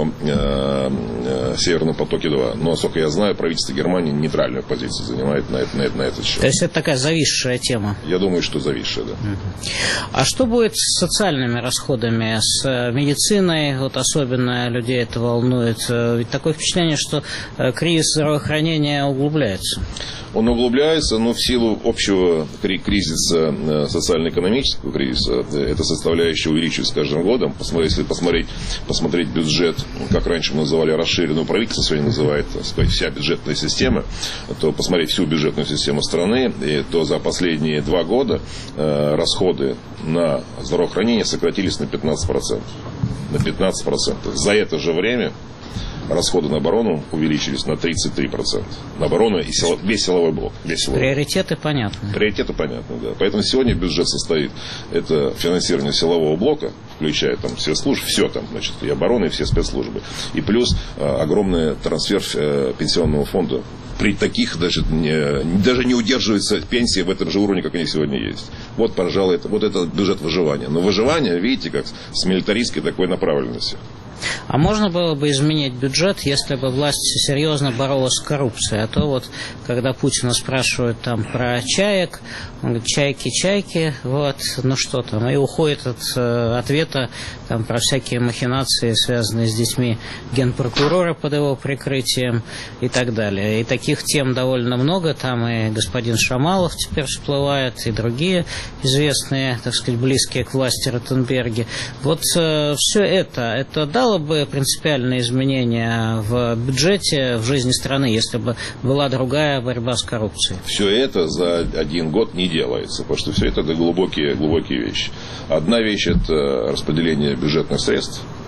северном потоке 2. Но, насколько я знаю, правительство Германии нейтральную позицию занимает на этот счет. То есть это такая зависшая тема? Я думаю, что зависшая, да. А что будет с социальными расходами, с медициной? Вот особенно людей это волнует. Ведь такое впечатление, что кризис здравоохранения углубляется. Он углубляется, но в силу общего кризиса, социально-экономического кризиса, эта составляющая увеличивается с каждым годом. Если посмотреть бюджет, как раньше мы называли расширенную, правительство сегодня называет, так сказать, вся бюджетная система, то посмотреть всю бюджетную систему страны, то за последние 2 года расходы на здравоохранение сократились на 15%. На 15%. За это же время расходы на оборону увеличились на 33%. На оборону и весь силовой блок. Приоритеты понятны. Приоритеты понятны, да. Поэтому сегодня бюджет состоит, это финансирование силового блока, включая там спецслужб, все там, значит, и обороны, и все спецслужбы. И плюс огромный трансфер пенсионного фонда. При таких даже не удерживается пенсия в этом же уровне, как они сегодня есть. Вот, пожалуй, это бюджет выживания. Но выживание, видите, как с милитаристской такой направленностью. А можно было бы изменить бюджет, если бы власть серьезно боролась с коррупцией? А то вот, когда Путина спрашивают там про чаек, он говорит, чайки, вот, ну что там, и уходит от ответа там про всякие махинации, связанные с детьми генпрокурора под его прикрытием и так далее. И таких тем довольно много, там и господин Шамалов теперь всплывает, и другие известные, так сказать, близкие к власти Ротенберги. Вот все это дало бы принципиальные изменения в бюджете, в жизни страны, если бы была другая борьба с коррупцией? Все это за 1 год не делается, потому что все это глубокие вещи. Одна вещь – это распределение бюджетных средств.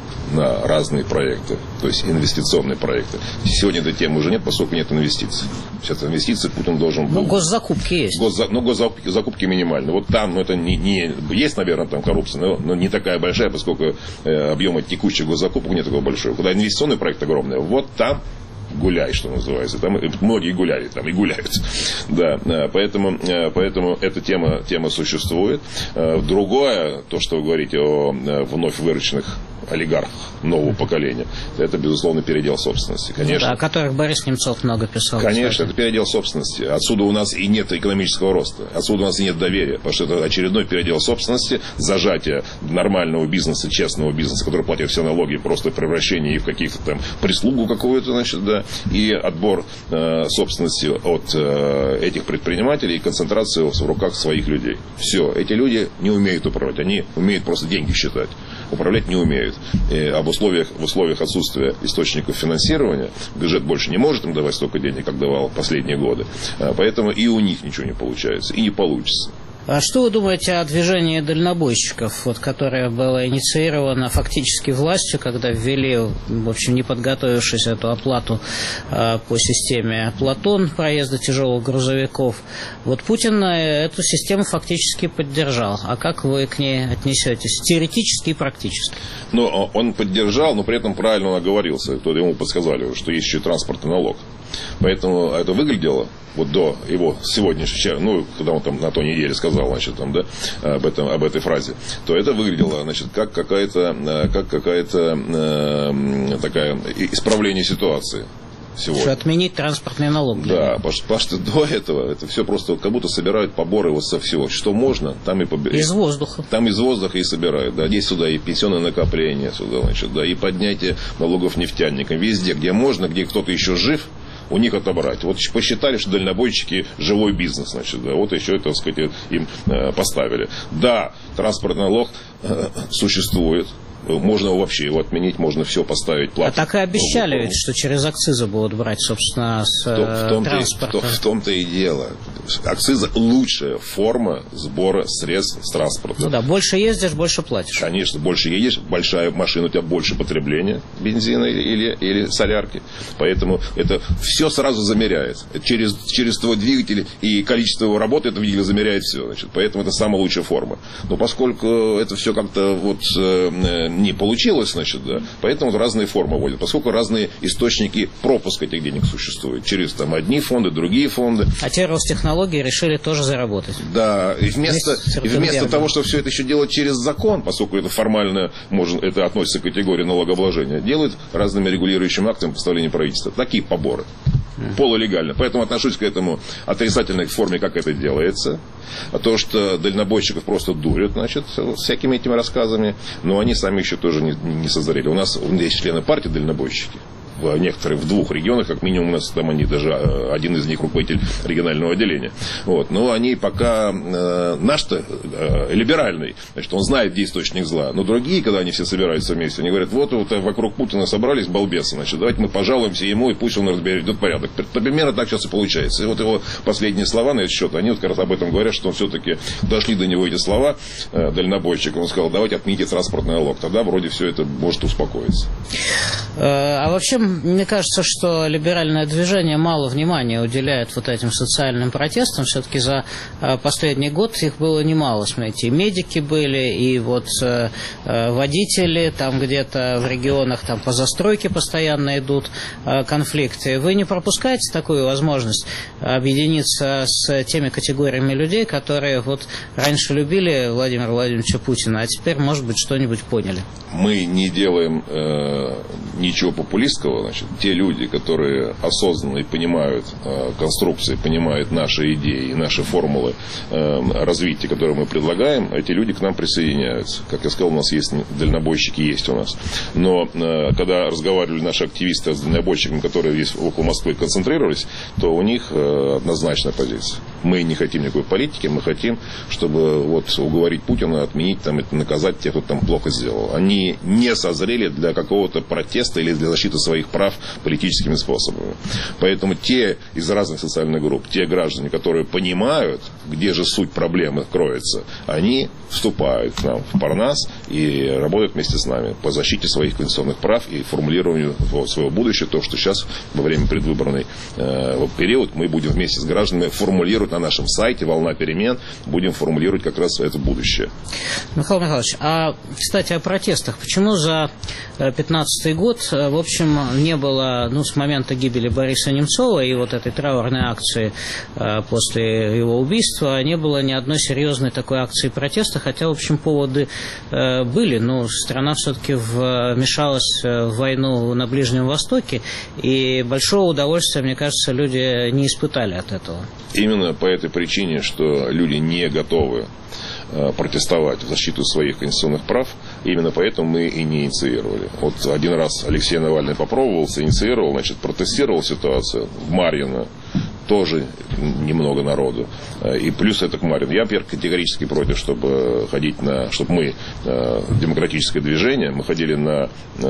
на разные проекты, то есть инвестиционные проекты. Сегодня этой темы уже нет, поскольку нет инвестиций. Сейчас инвестиции Путин должен был... Ну, госзакупки есть. Госзакупки минимальны. Вот там, это не есть, наверное, там коррупция, но не такая большая, поскольку объемы текущих госзакупок не такого большого. Когда инвестиционный проект огромный, вот там гуляй, что называется. Там многие гуляли, там и гуляют. Да, поэтому эта тема существует. Другое, то, что вы говорите о вновь выращенных олигархах нового поколения, это, безусловно, передел собственности. Конечно. Да, о которых Борис Немцов много писал. Конечно, кстати. это передел собственности. Отсюда у нас и нет экономического роста. Отсюда у нас и нет доверия. Потому что это очередной передел собственности, зажатие нормального бизнеса, честного бизнеса, который платит все налоги, просто превращение их в каких-то там прислугу какую-то, значит, да, и отбор собственности от этих предпринимателей и концентрацию в руках своих людей. Все. Эти люди не умеют управлять. Они умеют просто деньги считать. Управлять не умеют. И в условиях отсутствия источников финансирования бюджет больше не может им давать столько денег, как давал последние годы. Поэтому и у них ничего не получается. И не получится. А что вы думаете о движении дальнобойщиков, вот, которое было инициировано фактически властью, когда ввели, в общем, не подготовившись эту оплату по системе Платон проезда тяжелых грузовиков? Вот Путин эту систему фактически поддержал. А как вы к ней отнесетесь теоретически и практически? Ну, он поддержал, но при этом правильно оговорился. То ему подсказали, что есть еще транспортный налог. Поэтому это выглядело вот до его сегодняшнего, ну, когда он там на той неделе сказал, значит, там, да, об этой фразе, то это выглядело, значит, как какая-то такая исправление ситуации. Сегодня. Что отменить транспортный налог. Да, потому что до этого это все просто как будто собирают поборы вот со всего. Что можно, там и поберут. Из воздуха. Там из воздуха и собирают. Да. Здесь сюда и пенсионное накопление, сюда, значит, да, и поднятие налогов нефтяникам. Везде, где можно, где кто-то еще жив, у них отобрать. Вот посчитали, что дальнобойщики живой бизнес, значит, да, вот еще, так сказать, им поставили. Да, транспортный налог существует. Можно вообще его отменить, можно все поставить плату. А так и обещали ведь, что через акцизы будут брать, собственно, с транспорта. В том-то и дело. Акцизы – лучшая форма сбора средств с транспорта. Ну да, больше ездишь, больше платишь. Конечно, больше едешь, большая машина, у тебя больше потребления бензина или солярки. Поэтому это все сразу замеряется. Через твой двигатель и количество его работы это двигатель замеряет все. Значит, поэтому это самая лучшая форма. Но поскольку это все как-то вот не получилось, значит, да, поэтому разные формы вводят, поскольку разные источники пропуска этих денег существуют. Через там одни фонды, другие фонды. А те Ростехнологии решили тоже заработать. Да, и вместо того, чтобы все это еще делать через закон, поскольку это формально это относится к категории налогообложения, делают разными регулирующими актами постановления правительства. Такие поборы. Полулегально. Поэтому отношусь к этому отрицательной форме, как это делается. А то, что дальнобойщиков просто дурят, значит, всякими этими рассказами, но они сами еще тоже не созрели. У нас есть члены партии дальнобойщики. В двух регионах, как минимум, у нас там они даже один из них руководитель регионального отделения. Вот. Но они пока наш-то либеральный, значит, он знает, где источник зла. Но другие, когда они все собираются вместе, они говорят, вот вокруг Путина собрались балбесы, значит, давайте мы пожалуемся ему, и пусть он разберет порядок. Примерно так сейчас и получается. И вот его последние слова на этот счет, они вот как раз об этом говорят, что он все-таки дошли до него эти слова дальнобойщика. Он сказал, давайте отмените транспортный налог. Тогда вроде все это может успокоиться. А вообще, мне кажется, что либеральное движение мало внимания уделяет вот этим социальным протестам. Все-таки за последний год их было немало, смотрите. И медики были, и вот водители, там где-то в регионах там по застройке постоянно идут конфликты. Вы не пропускаете такую возможность объединиться с теми категориями людей, которые вот раньше любили Владимира Владимировича Путина, а теперь, может быть, что-нибудь поняли? Мы не делаем ничего популистского. Значит, те люди, которые осознанно и понимают конструкции, понимают наши идеи и наши формулы развития, которые мы предлагаем, эти люди к нам присоединяются. Как я сказал, у нас есть дальнобойщики, есть у нас. Но когда разговаривали наши активисты с дальнобойщиками, которые здесь около Москвы концентрировались, то у них однозначная позиция. Мы не хотим никакой политики, мы хотим, чтобы вот уговорить Путина, отменить, там, это, наказать тех, кто там плохо сделал. Они не созрели для какого-то протеста или для защиты своих прав политическими способами. Поэтому те из разных социальных групп, те граждане, которые понимают, где же суть проблемы кроется, они вступают к нам в Парнас и работают вместе с нами по защите своих конституционных прав и формулированию своего будущего. То, что сейчас во время предвыборный период мы будем вместе с гражданами формулировать на нашем сайте «Волна перемен», будем формулировать как раз это будущее. Михаил Михайлович, а, кстати, о протестах. Почему за 2015 год, в общем, не было, с момента гибели Бориса Немцова и вот этой траурной акции после его убийства, не было ни одной серьезной такой акции протеста, хотя, в общем, поводы были, но страна все-таки вмешалась в войну на Ближнем Востоке, и большого удовольствия, мне кажется, люди не испытали от этого. Именно по этой причине, что люди не готовы протестовать в защиту своих конституционных прав, именно поэтому мы и не инициировали. Вот один раз Алексей Навальный попробовался, инициировал, протестировал ситуацию в Марьино, тоже немного народу. И плюс это к Марьино. Я, например, категорически против, чтобы мы, демократическое движение, мы ходили на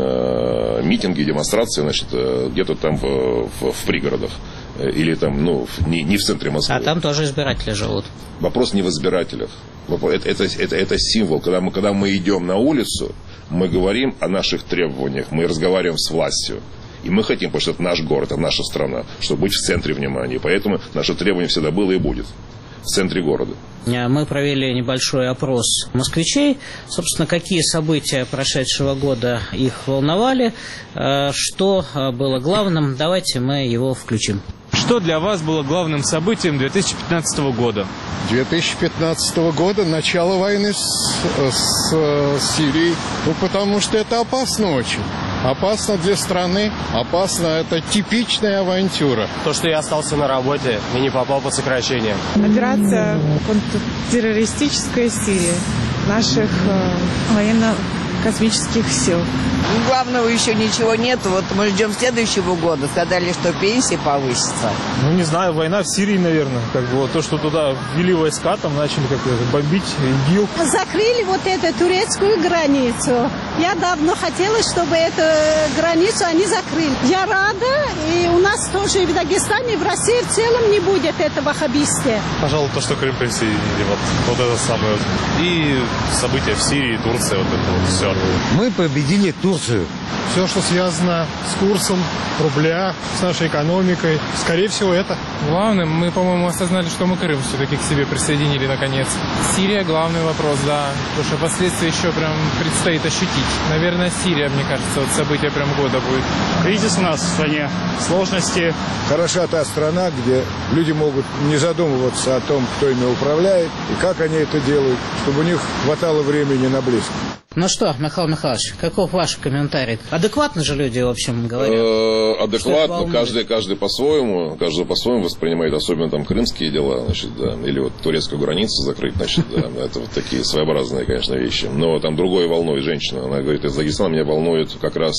митинги, демонстрации, где-то там в пригородах. Или там, не в центре Москвы. А там тоже избиратели живут. Вопрос не в избирателях. Это символ. Когда мы идем на улицу, мы говорим о наших требованиях, мы разговариваем с властью. И мы хотим, потому что это наш город, это наша страна, чтобы быть в центре внимания. Поэтому наше требование всегда было и будет в центре города. Мы провели небольшой опрос москвичей. Собственно, какие события прошедшего года их волновали, что было главным. Давайте мы его включим. Что для вас было главным событием 2015 года? 2015 года начало войны с Сирией. Потому что это опасно очень. Опасно для страны, опасно, это типичная авантюра. То, что я остался на работе и не попал под сокращение. Операция контртеррористическая Сирия наших военно-космических сил. Главного еще ничего нет. Вот мы ждем следующего года. Сказали, что пенсии повысятся. Не знаю, война в Сирии, наверное. То, что туда ввели войска, там начали бомбить ИГИЛ. Закрыли вот эту турецкую границу. Я давно хотела, чтобы эту границу они закрыли. Я рада, и у нас тоже и в Дагестане, и в России в целом не будет этого ваххабистия. Пожалуй, то, что Крым присоединили. Вот это самое. И события в Сирии, Турция, вот это вот все. Мы победили Турцию. Все, что связано с курсом рубля, с нашей экономикой, скорее всего, это. Главным, мы, по-моему, осознали, что мы Крым все-таки к себе присоединили наконец. Сирия — главный вопрос, да. Потому что последствия еще прям предстоит ощутить. Наверное, Сирия, мне кажется, вот событие прям года будет. Кризис у нас в стране, сложности. Хороша та страна, где люди могут не задумываться о том, кто ими управляет и как они это делают, чтобы у них хватало времени на близких. Ну что, Михаил Михайлович, каков ваш комментарий? Адекватно же люди, в общем, говорят? Адекватно, каждый по-своему воспринимает, особенно там крымские дела, или вот турецкую границу закрыть, это вот такие своеобразные, конечно, вещи. Но там другой волной женщина, она говорит, из Дагестана меня волнует как раз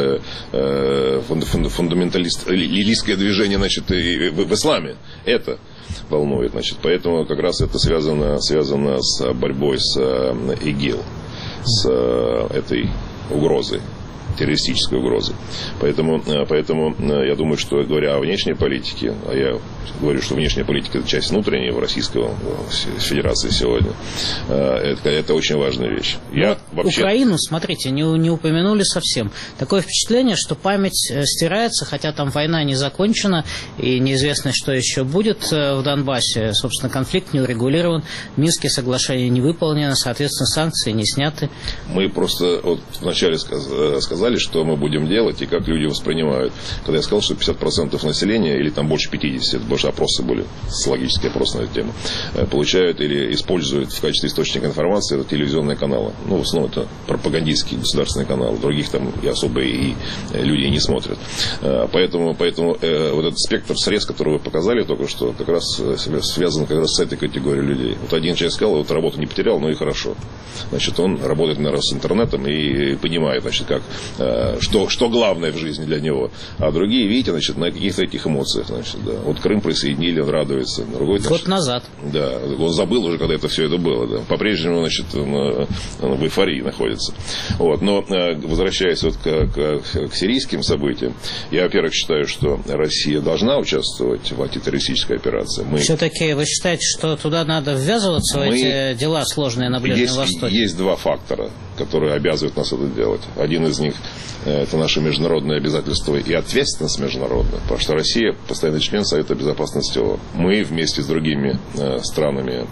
фундаменталистское движение, в исламе. Это волнует, поэтому как раз это связано с борьбой с ИГИЛ, с этой угрозой, террористической угрозой. Поэтому я думаю, что, говоря о внешней политике, а я говорю, что внешняя политика – это часть внутренней в Российской Федерации сегодня, это очень важная вещь. Украину, смотрите, не упомянули совсем. Такое впечатление, что память стирается, хотя там война не закончена, и неизвестно, что еще будет в Донбассе. Собственно, конфликт не урегулирован, Минские соглашения не выполнены, соответственно, санкции не сняты. Мы просто вначале сказали, что мы будем делать и как люди воспринимают. Когда я сказал, что 50% населения, или там больше 50%, это больше опросы были, социологические опросы на эту тему, получают или используют в качестве источника информации это телевизионные каналы. В основном это пропагандистские государственные каналы. Других там и особо и люди не смотрят. Поэтому вот этот спектр средств, который вы показали только что, как раз связан как раз с этой категорией людей. Вот один человек сказал, работу не потерял, и хорошо. Он работает, наверное, с интернетом и понимает, как что главное в жизни для него. А другие, видите, значит, на каких-то этих эмоциях. Значит, да. Вот Крым присоединили, он радуется. Другой, значит, год назад. Да, он забыл уже, когда это все это было. Да. По-прежнему, значит, он в эйфории находится. Вот. Но возвращаясь вот к сирийским событиям, я, во-первых, считаю, что Россия должна участвовать в антитеррористической операции. Все-таки вы считаете, что туда надо ввязываться в эти дела сложные на Ближнем Востоке? Есть два фактора, которые обязывают нас это делать. Один из них – это наши международные обязательства и ответственность международная, потому что Россия – постоянный член Совета Безопасности ООН. Мы вместе с другими странами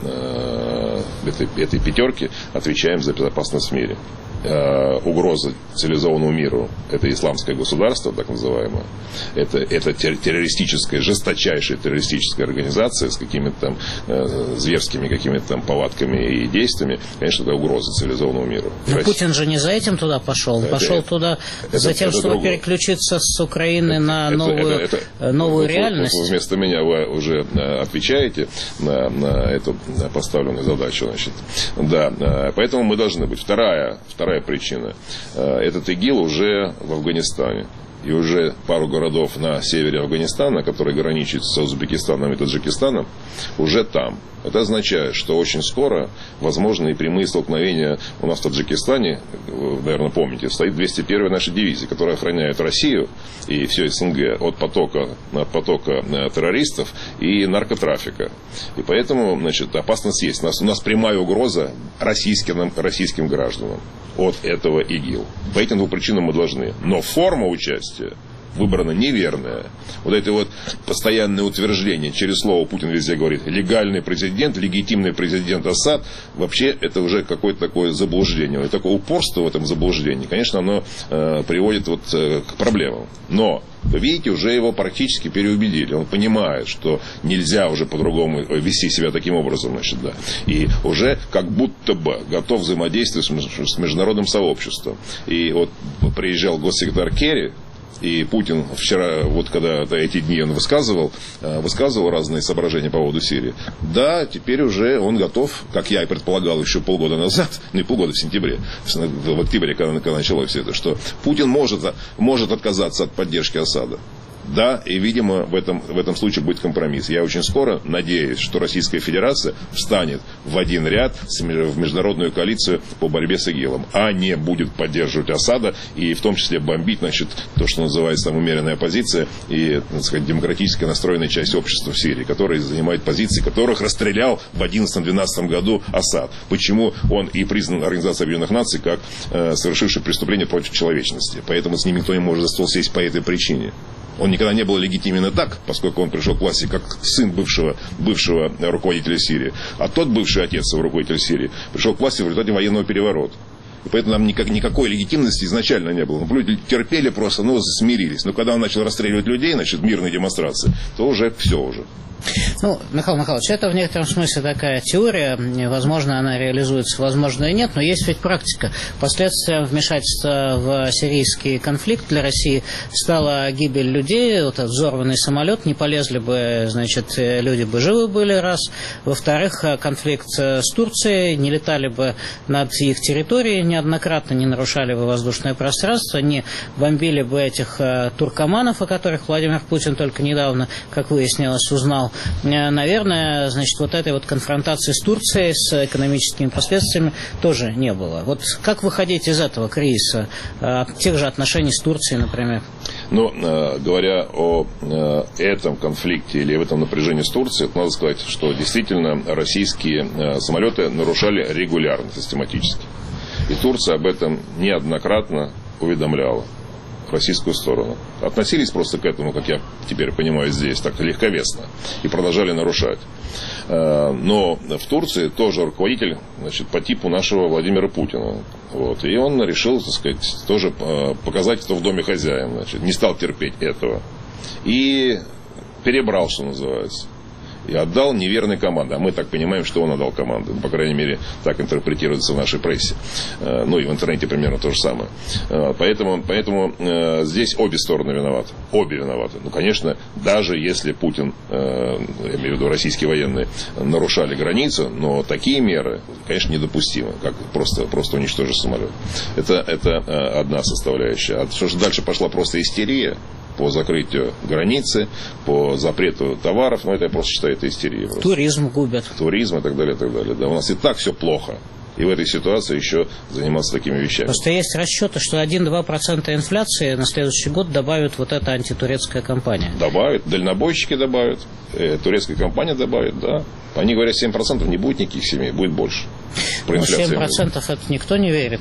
этой пятерки отвечаем за безопасность в мире. Угроза цивилизованному миру – это исламское государство, так называемое. Это террористическая, жесточайшая террористическая организация с какими-то там зверскими какими-то там повадками и действиями. Конечно, это угроза цивилизованному миру. Но Путин же не за этим туда пошел. Он пошел туда за тем, чтобы переключиться с Украины на новую реальность. Вместо меня вы уже отвечаете на эту поставленную задачу. Значит. Да, поэтому мы должны быть. Вторая причина. Этот ИГИЛ уже в Афганистане. И уже пару городов на севере Афганистана, которые граничат с Узбекистаном и Таджикистаном, уже там. Это означает, что очень скоро возможны и прямые столкновения. У нас в Таджикистане, наверное, помните, стоит 201-я наша дивизия, которая охраняет Россию и все СНГ от потока террористов и наркотрафика. И поэтому, значит, опасность есть. У нас прямая угроза российским гражданам от этого ИГИЛ. По этим двум причинам мы должны. Но форма участия выбрана неверная. Вот это вот постоянное утверждение, через слово Путин везде говорит, легальный президент, легитимный президент Асад, вообще это уже какое-то такое заблуждение. И такое упорство в этом заблуждении, конечно, оно приводит вот к проблемам. Но, вы видите, уже его практически переубедили. Он понимает, что нельзя уже по-другому вести себя таким образом, значит, да. И уже как будто бы готов взаимодействовать с международным сообществом. И вот приезжал госсекретарь Керри, и Путин вчера, вот когда эти дни он высказывал разные соображения по поводу Сирии. Да, теперь уже он готов, как я и предполагал еще полгода назад, не полгода, в сентябре, в октябре, когда началось все это, что Путин может отказаться от поддержки Асада. Да, и, видимо, в этом случае будет компромисс. Я очень скоро надеюсь, что Российская Федерация встанет в один ряд в международную коалицию по борьбе с ИГИЛом, а не будет поддерживать Асада и в том числе бомбить, значит, то, что называется там умеренная оппозиция и, так сказать, демократически настроенная часть общества в Сирии, которая занимает позиции, которых расстрелял в 2011-2012 году Асад. Почему он и признан Организацией Объединенных Наций как совершивший преступление против человечности. Поэтому с ним никто не может за стол сесть по этой причине. Он никогда не был легитимен так, поскольку он пришел к власти как сын бывшего руководителя Сирии. А тот бывший отец, руководитель Сирии, пришел к власти в результате военного переворота. И поэтому нам никакой легитимности изначально не было. Люди терпели просто, смирились. Но когда он начал расстреливать людей, значит, мирные демонстрации, то уже все уже. Ну, Михаил Михайлович, это в некотором смысле такая теория, возможно, она реализуется, возможно, и нет, но есть ведь практика. Последствием вмешательства в сирийский конфликт для России стала гибель людей, вот этот взорванный самолет, не полезли бы, значит, люди бы живы были, раз. Во-вторых, конфликт с Турцией, не летали бы над их территорией, неоднократно не нарушали бы воздушное пространство, не бомбили бы этих туркоманов, о которых Владимир Путин только недавно, как выяснилось, узнал. Наверное, значит, вот этой вот конфронтации с Турцией, с экономическими последствиями тоже не было. Вот как выходить из этого кризиса, тех же отношений с Турцией, например? Ну, говоря о этом конфликте или в этом напряжении с Турцией, надо сказать, что действительно российские самолеты нарушали регулярно, систематически. И Турция об этом неоднократно уведомляла российскую сторону. Относились просто к этому, как я теперь понимаю здесь, так легковесно. И продолжали нарушать. Но в Турции тоже руководитель, значит, по типу нашего Владимира Путина. Вот. И он решил, так сказать, тоже показать, кто в доме хозяин. Значит, не стал терпеть этого. И перебрал, что называется. И отдал неверной команды. А мы так понимаем, что он отдал команды. По крайней мере, так интерпретируется в нашей прессе. Ну и в интернете примерно то же самое. Поэтому здесь обе стороны виноваты. Обе виноваты. Ну, конечно, даже если Путин, я имею в виду российские военные, нарушали границу, но такие меры, конечно, недопустимы. Как просто уничтожить самолет. Это одна составляющая. А что же дальше пошла просто истерия по закрытию границы, по запрету товаров, но это я просто считаю, это истерия. Просто. Туризм губят. Туризм и так далее, и так далее. Да, у нас и так все плохо. И в этой ситуации еще заниматься такими вещами. Просто есть расчеты, что 1-2% инфляции на следующий год добавит вот эта антитурецкая кампания. Добавит, дальнобойщики добавят, турецкая компания добавит, да. Они говорят, 7% не будет никаких семей, будет больше. Ну, 7% это никто не верит.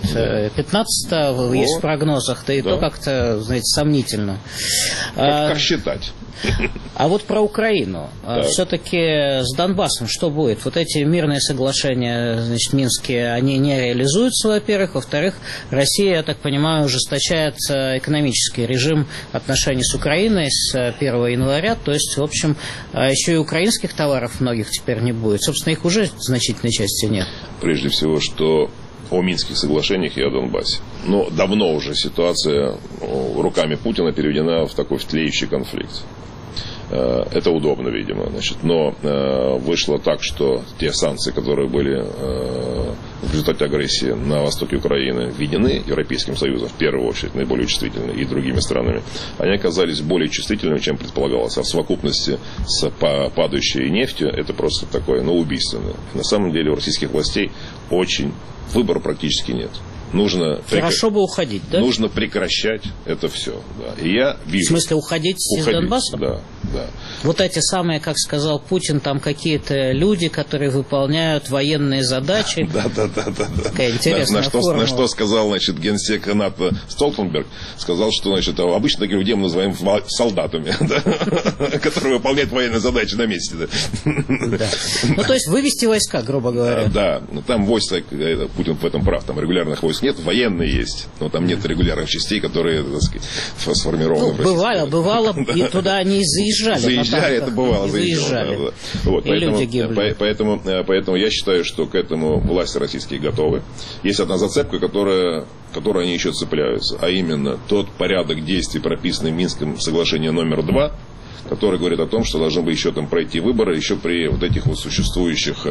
15% есть в прогнозах, да и то как-то, знаете, сомнительно. Как считать? А вот про Украину. Все-таки с Донбассом что будет? Вот эти мирные соглашения, значит, минские, они не реализуются, во-первых. Во-вторых, Россия, я так понимаю, ужесточает экономический режим отношений с Украиной с 1 января. То есть, в общем, еще и украинских товаров многих теперь не будет. Собственно, их уже в значительной части нет. Прежде всего, что о Минских соглашениях и о Донбассе. Но давно уже ситуация руками Путина переведена в такой тлеющий конфликт. Это удобно, видимо. Значит, но вышло так, что те санкции, которые были в результате агрессии на востоке Украины введены Европейским Союзом, в первую очередь, наиболее чувствительными, и другими странами, они оказались более чувствительными, чем предполагалось. А в совокупности с падающей нефтью это просто такое, убийственное. На самом деле у российских властей выбора практически нет. Хорошо бы уходить, да? Нужно прекращать это все. Да. И я вижу. В смысле, уходить из Донбасса? Да. Вот эти самые, как сказал Путин, там какие-то люди, которые выполняют военные задачи. Да. Такая интересная формула. На что сказал, значит, генсек НАТО Столтенберг, сказал, что, значит, обычно таких людей мы называем солдатами, которые выполняют военные задачи на месте. Ну, то есть вывести войска, грубо говоря. Да, там войск, Путин в этом прав, там регулярных войск нет, военные есть, но там нет регулярных частей, которые, так сказать, сформированы. Бывало, и туда они заезжали. Заезжали, это бывало, заезжали. Да. Вот, люди гибли. Поэтому я считаю, что к этому власти российские готовы. Есть одна зацепка, которой они еще цепляются, а именно тот порядок действий, прописанный в Минском соглашении номер 2, который говорит о том, что должны бы еще там пройти выборы, еще при вот этих вот существующих,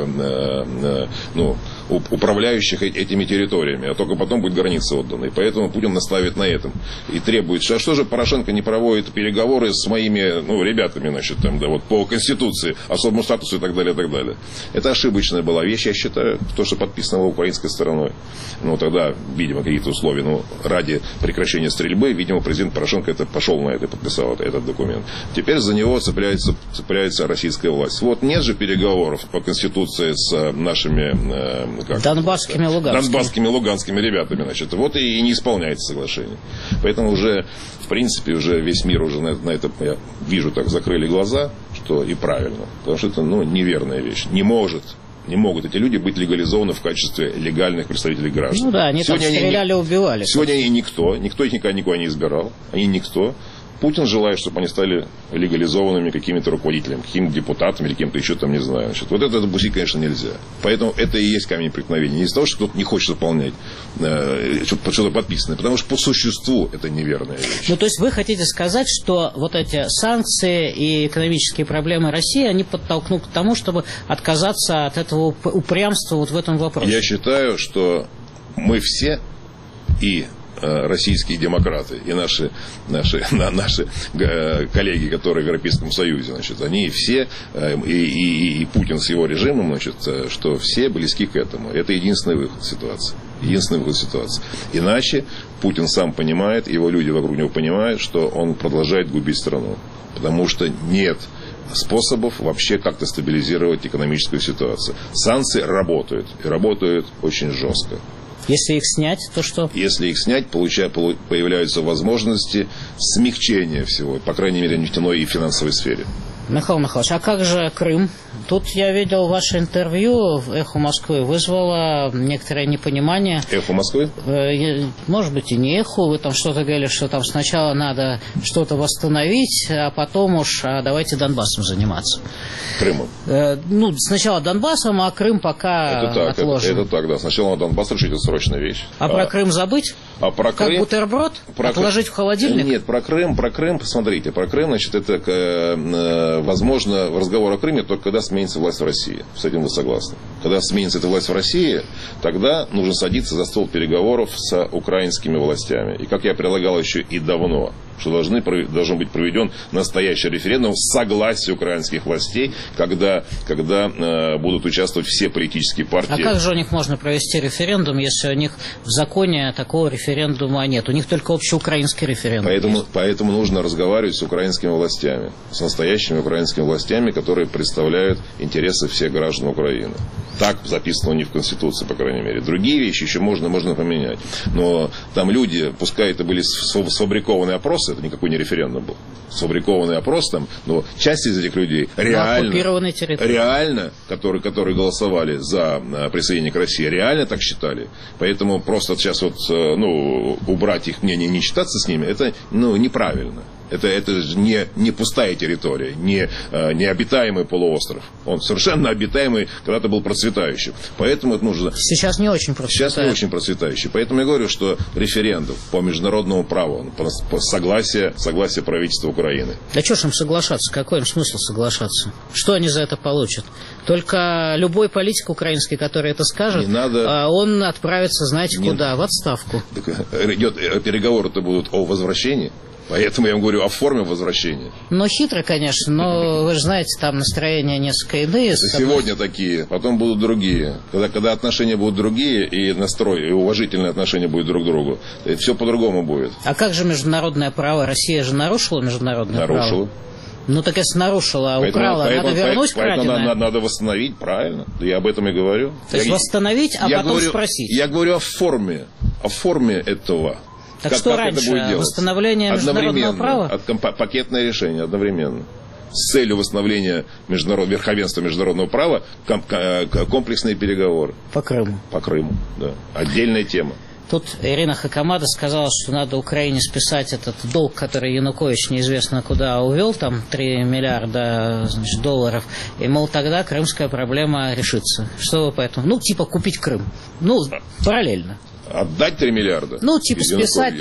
управляющих этими территориями, а только потом будет граница отдана. И поэтому Путин настаивает на этом. И требует, что же Порошенко не проводит переговоры с моими ребятами, значит, там, да, вот, по Конституции, особому статусу и так далее, и так далее. Это ошибочная была вещь, я считаю, то, что подписано украинской стороной. Тогда, видимо, какие-то условия, ради прекращения стрельбы, видимо, президент Порошенко пошел на это и подписал этот документ. Теперь за него цепляется российская власть. Вот нет же переговоров по Конституции с нашими донбасскими, луганскими ребятами, значит. Вот и не исполняется соглашение. Поэтому уже, в принципе, уже весь мир уже на это, я вижу, так закрыли глаза, что и правильно. Потому что это, неверная вещь. Не могут эти люди быть легализованы в качестве легальных представителей граждан. Они там стреляли, убивали. Сегодня они никто их никогда не избирал. Они никто. Путин желает, чтобы они стали легализованными какими-то руководителями, какими-то депутатами, или кем-то еще там, не знаю. Значит, вот это допустить, конечно, нельзя. Поэтому это и есть камень преткновения. Не из-за того, что кто-то не хочет выполнять что-то подписанное, потому что по существу это неверная вещь. То есть вы хотите сказать, что вот эти санкции и экономические проблемы России, они подтолкнут к тому, чтобы отказаться от этого упрямства вот в этом вопросе? Я считаю, что мы все и российские демократы и наши коллеги, которые в Европейском Союзе, значит, они все, и Путин с его режимом, значит, что все близки к этому. Это единственный выход ситуации. Иначе Путин сам понимает, его люди вокруг него понимают, что он продолжает губить страну. Потому что нет способов вообще как-то стабилизировать экономическую ситуацию. Санкции работают. И работают очень жестко. Если их снять, то что? Если их снять, появляются возможности смягчения всего, по крайней мере, в нефтяной и финансовой сфере. Михаил Михайлович, а как же Крым? Тут я видел ваше интервью в «Эхо Москвы», вызвало некоторое непонимание. «Эхо Москвы»? Может быть, и не «Эхо». Вы там что-то говорили, что там сначала надо что-то восстановить, а потом уж давайте Донбассом заниматься. Крымом? Сначала Донбассом, а Крым пока отложим. Это так, да. Сначала на Донбасс решить, это срочная вещь. А про Крым забыть? Про как Крым, бутерброд? Отложить в холодильник? Нет, про Крым, посмотрите. Про Крым, значит, это возможно разговор о Крыме только когда сменится власть в России. С этим вы согласны? Когда сменится эта власть в России, тогда нужно садиться за стол переговоров с украинскими властями. И как я предлагал еще и давно, что должен быть проведен настоящий референдум с согласия украинских властей, когда будут участвовать все политические партии. А как же у них можно провести референдум, если у них в законе такого референдума нет? У них только общеукраинский референдум. Поэтому нужно разговаривать с украинскими властями, с настоящими украинскими властями, которые представляют интересы всех граждан Украины. Так записано у них в Конституции, по крайней мере. Другие вещи еще можно поменять. Но там люди, пускай это были сфабрикованные опросы, это никакой не референдум был. Сфабрикованный опрос там, но часть из этих людей реально, которые голосовали за присоединение к России, реально так считали. Поэтому просто сейчас убрать их мнение, не считаться с ними, это неправильно. Это же не пустая территория, не обитаемый полуостров. Он совершенно обитаемый, когда-то был процветающим. Поэтому это нужно... Сейчас не очень процветающий. Поэтому я говорю, что референдум по международному праву, по согласие правительства Украины. Да что ж им соглашаться? Какой им смысл соглашаться? Что они за это получат? Только любой политик украинский, который это скажет, он отправится, знаете, куда? В отставку. Переговоры-то будут о возвращении. Поэтому я вам говорю о форме возвращения. Хитро, конечно, но вы же знаете, там настроения несколько иные. Сегодня такие, потом будут другие. Когда отношения будут другие, и настрой, и уважительное отношение будет друг к другу, все по-другому будет. А как же международное право? Россия же нарушила международное право? Так если нарушила, украла, надо вернуть краденое. Поэтому надо восстановить, правильно. Я об этом и говорю. То есть восстановить, а потом спросить. Я говорю о форме этого. Так что раньше? Восстановление международного права? Пакетное решение одновременно. С целью восстановления верховенства международного права комплексные переговоры. По Крыму. По Крыму, да. Отдельная тема. Тут Ирина Хакамада сказала, что надо Украине списать этот долг, который Янукович неизвестно куда увел, там 3 миллиарда долларов, и, мол, тогда крымская проблема решится. Что вы по этому? Купить Крым. Параллельно. Отдать 3 миллиарда? Списать,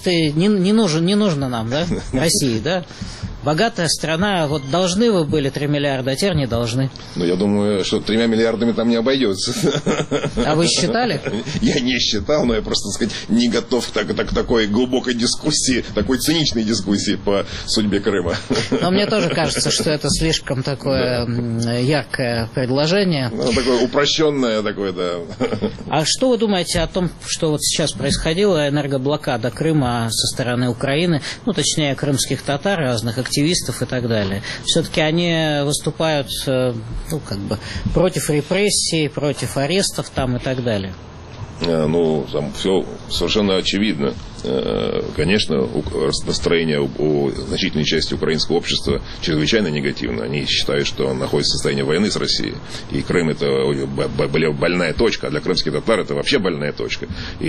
не нужно нам, да, России, да? Богатая страна, должны вы были 3 миллиарда, а теперь не должны. Я думаю, что 3 миллиардами там не обойдется. А вы считали? Я не считал, но я просто, так сказать, не готов к такой глубокой дискуссии, такой циничной дискуссии по судьбе Крыма. Но мне тоже кажется, что это слишком такое яркое предложение. Такое упрощенное такое, да. А что вы думаете о том, что сейчас происходило, энергоблокада Крыма со стороны Украины, точнее, крымских татар, разных активистов и так далее? Все-таки они выступают против репрессий, против арестов там и так далее. Там все совершенно очевидно. Конечно, настроение у значительной части украинского общества чрезвычайно негативно. Они считают, что он находится в состоянии войны с Россией. И Крым – это больная точка, а для крымских татар это вообще больная точка.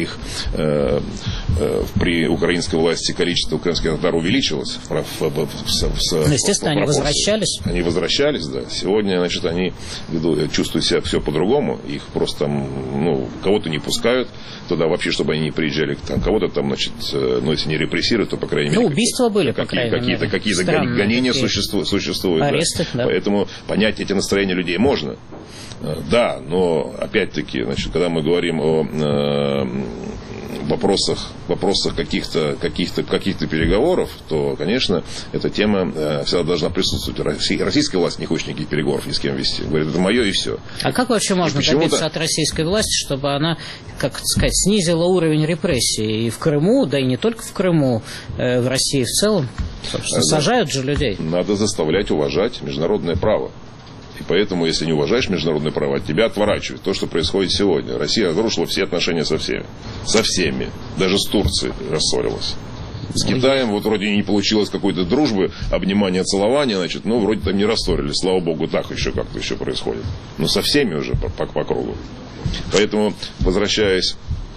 При украинской власти количество крымских татар увеличилось. Естественно, они возвращались. Они возвращались, да. Сегодня, они чувствуют себя все по-другому. Их просто кого-то не пускают туда вообще, чтобы они не приезжали. Кого-то там, если не репрессируют, то, по крайней мере... убийства были, по крайней мере. Какие-то гонения существуют. Аресты, да. Поэтому понять эти настроения людей можно. Да, но, опять-таки, когда мы говорим о вопросах каких-то переговоров, то, конечно, эта тема всегда должна присутствовать. Российская власть не хочет никаких переговоров ни с кем вести. Говорит, это мое и все. А как вообще можно добиться от российской власти, чтобы она, снизила уровень репрессий и в Крыму, да и не только в Крыму, в России в целом? Собственно, сажают же людей. Надо заставлять уважать международное право. И поэтому, если не уважаешь международное право, от тебя отворачивают. То, что происходит сегодня. Россия разрушила все отношения со всеми. Со всеми. Даже с Турцией рассорилась. С Китаем вот вроде не получилось какой-то дружбы, обнимания, целования, значит, ну, вроде там не рассорились. Слава богу, так еще как-то еще происходит. Но со всеми уже по кругу. Поэтому, возвращаясь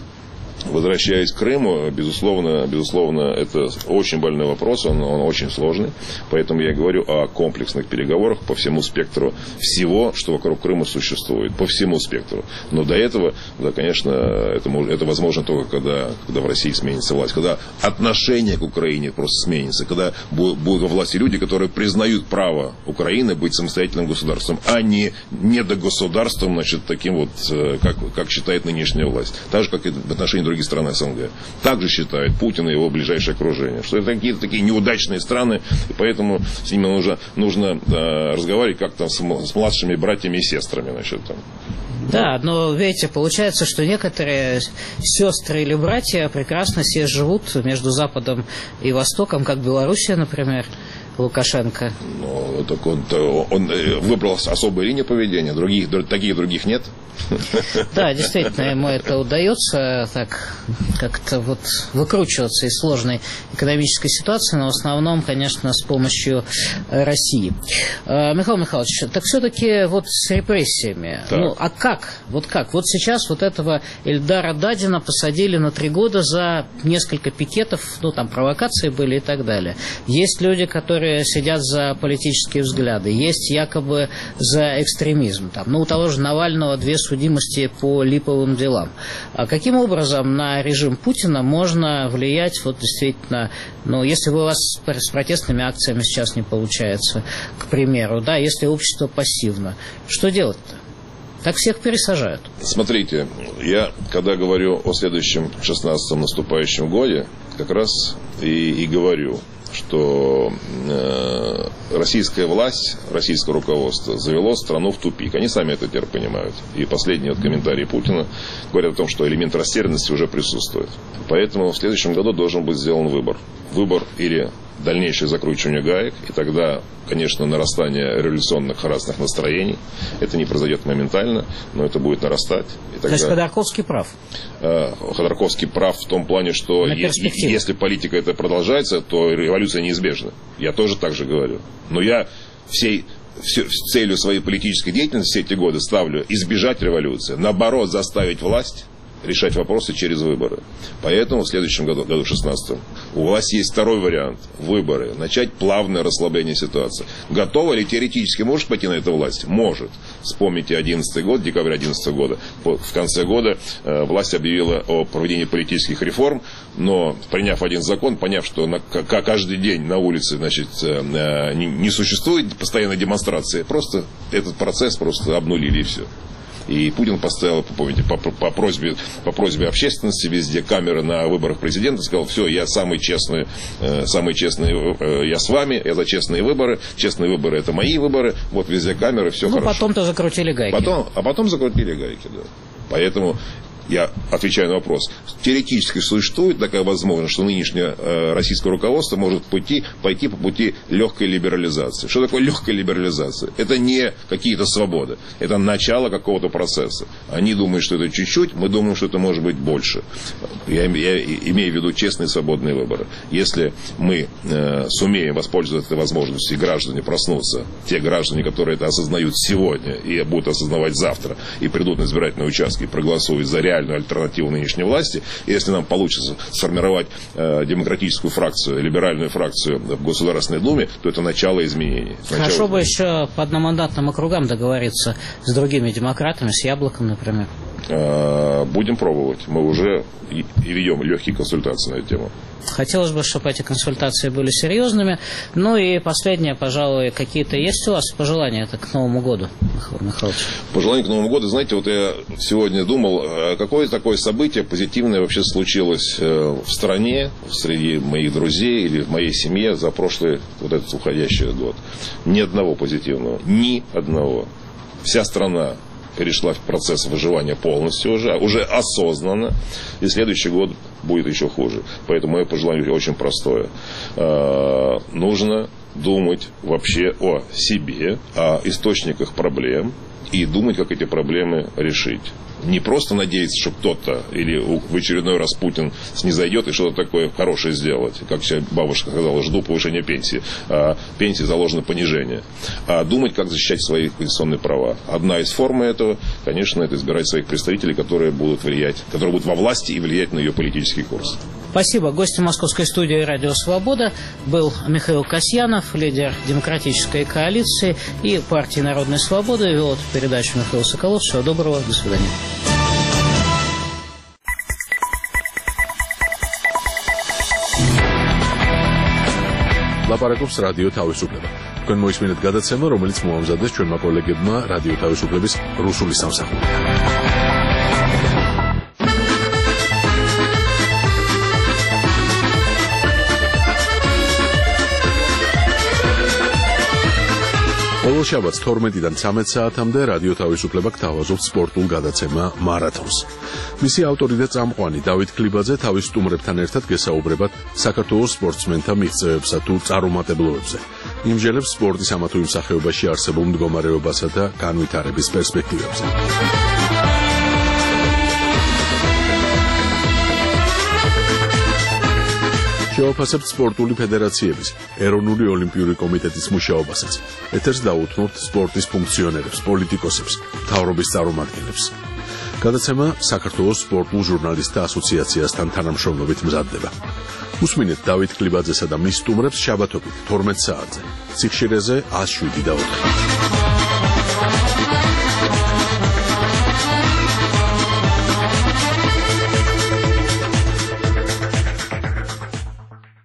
к Крыму, безусловно, это очень больной вопрос, он очень сложный. Поэтому я говорю о комплексных переговорах по всему спектру всего, что вокруг Крыма существует. По всему спектру. Но до этого, да, конечно, это возможно только когда в России сменится власть. Когда отношение к Украине просто сменится. Когда будут во власти люди, которые признают право Украины быть самостоятельным государством, а не недогосударством, значит, таким вот, как считает нынешняя власть. Так же, как и в отношении других стран СНГ. Также считает Путин и его ближайшее окружение. Что это какие-то такие неудачные страны, и поэтому с ними нужно разговаривать как-то с младшими братьями и сестрами. Значит, там. Да, но, видите, получается, что некоторые сестры или братья прекрасно себе живут между Западом и Востоком, как Белоруссия, например, Лукашенко. Ну, так он выбрал особую линию поведения, таких других нет. Да, действительно, ему это удается так как-то вот выкручиваться из сложной экономической ситуации, но в основном, конечно, с помощью России. Михаил Михайлович, так все-таки вот с репрессиями. Так. Ну, а как? Вот как? Вот сейчас вот этого Эльдара Дадина посадили на 3 года за несколько пикетов, ну, там провокации были и так далее. Есть люди, которые сидят за политические взгляды, есть якобы за экстремизм. Там, ну, у того же Навального 2 судимости по липовым делам. А каким образом на режим Путина можно влиять, вот действительно, ну, если у вас с протестными акциями сейчас не получается, к примеру, да, если общество пассивно, что делать-то? Так всех пересажают. Смотрите, я, когда говорю о следующем 16-м наступающем годе, как раз и говорю, что российская власть, российское руководство завело страну в тупик. Они сами это теперь понимают. И последние вот комментарии Путина говорят о том, что элемент растерянности уже присутствует. Поэтому в следующем году должен быть сделан выбор. Выбор или дальнейшее закручивание гаек, и тогда, конечно, нарастание революционных разных настроений. Это не произойдет моментально, но это будет нарастать. И тогда... То есть Ходорковский прав? Ходорковский прав в том плане, что если политика это продолжается, то революция неизбежна. Я тоже так же говорю. Но я целью своей политической деятельности все эти годы ставлю избежать революции. Наоборот, заставить власть решать вопросы через выборы. Поэтому в следующем году 16-м, у власти есть второй вариант. Выборы. Начать плавное расслабление ситуации. Готова ли теоретически может пойти на эту власть? Может. Вспомните 11 год, декабрь 11 года. В конце года власть объявила о проведении политических реформ, но приняв один закон, поняв, что каждый день на улице, значит, не существует постоянной демонстрации, просто этот процесс просто обнулили и все. И Путин поставил, помните, по просьбе общественности везде камеры на выборах президента, сказал: все, я самый честный, я с вами, я за честные выборы это мои выборы, вот везде камеры, все хорошо. Потом-то закрутили гайки. Потом закрутили гайки, да. Поэтому я отвечаю на вопрос. Теоретически существует такая возможность, что нынешнее российское руководство может пойти по пути легкой либерализации. Что такое легкая либерализация? Это не какие-то свободы. Это начало какого-то процесса. Они думают, что это чуть-чуть, мы думаем, что это может быть больше. Я имею в виду честные свободные выборы. Если мы сумеем воспользоваться этой возможностью, и граждане проснутся, те граждане, которые это осознают сегодня и будут осознавать завтра, и придут на избирательные участки и проголосуют за реальную альтернативу нынешней власти, и если нам получится сформировать демократическую фракцию, либеральную фракцию в Государственной Думе, то это начало изменений. Хорошо бы еще по одномандатным округам договориться с другими демократами, с Яблоком, например. Будем пробовать. Мы уже и ведем легкие консультации на эту тему. Хотелось бы, чтобы эти консультации были серьезными. Ну и последнее, пожалуй, какие-то есть у вас пожелания к Новому году, Михаил Михайлович? Пожелания к Новому году. Знаете, вот я сегодня думал, какое такое событие позитивное вообще случилось в стране, среди моих друзей или в моей семье за прошлый вот этот уходящий год. Ни одного позитивного. Ни одного. Вся страна перешла в процесс выживания полностью уже осознанно, и следующий год будет еще хуже. Поэтому мое пожелание очень простое. Нужно думать вообще о себе, о источниках проблем и думать, как эти проблемы решить. Не просто надеяться, что кто-то или в очередной раз Путин снизойдет и что-то такое хорошее сделать. Как бабушка сказала, жду повышения пенсии. А пенсии заложено понижение. А думать, как защищать свои конституционные права. Одна из форм этого, конечно, это избирать своих представителей, которые будут влиять, которые будут во власти и влиять на ее политический курс. Спасибо. Гостем московской студии «Радио Свобода» был Михаил Касьянов, лидер Демократической коалиции и партии «Народной свободы». Вел эту передачу Михаил Соколов. Всего доброго. До свидания. ლაპარაკობს რადიო თავისუფლება. თქვენ მოისმინეთ გადაცემა, რომელიც მოამზადეს ჩვენმა კოლეგებმა რადიო თავისუფლების რუსული სამსახურიდან. ყოველ შაბათს 12-დან 13 საათამდე რადიო თავისუფლება გთავაზობს სპორტულ გადაცემა მარათონს. მისი ავტორი და წამყვანი დავით ქლიბაძე თავის სტუმრებთან ერთად გესაუბრებათ საქართველოს სპორტსმენთა მიღწევებსა თუ წარუმატებლობებზე. იმჟელებს სპორტის ამა თუ იმ სახეობაში არსებულ მდგომარეობასა და განვითარების პერსპექტივებზე. შეაფასებთ სპორტული ფედერაციების, ეროვნული ოლიმპიური კომიტეტის მუშაობასაც. ეთერს დაუთმობთ სპორტის ფუნქციონერებს, პოლიტიკოსებს, მთავრობის წარმომადგენლებს. გადაცემა საქართველოს სპორტულ ჟურნალისტთა ასოციაციასთან თანამშრომლობით მზადდება. უსმინეთ დავით ქლიბაძესა და მის სტუმრებს შაბათობით 12 საათზე. სიხშირეზე 107 და 4.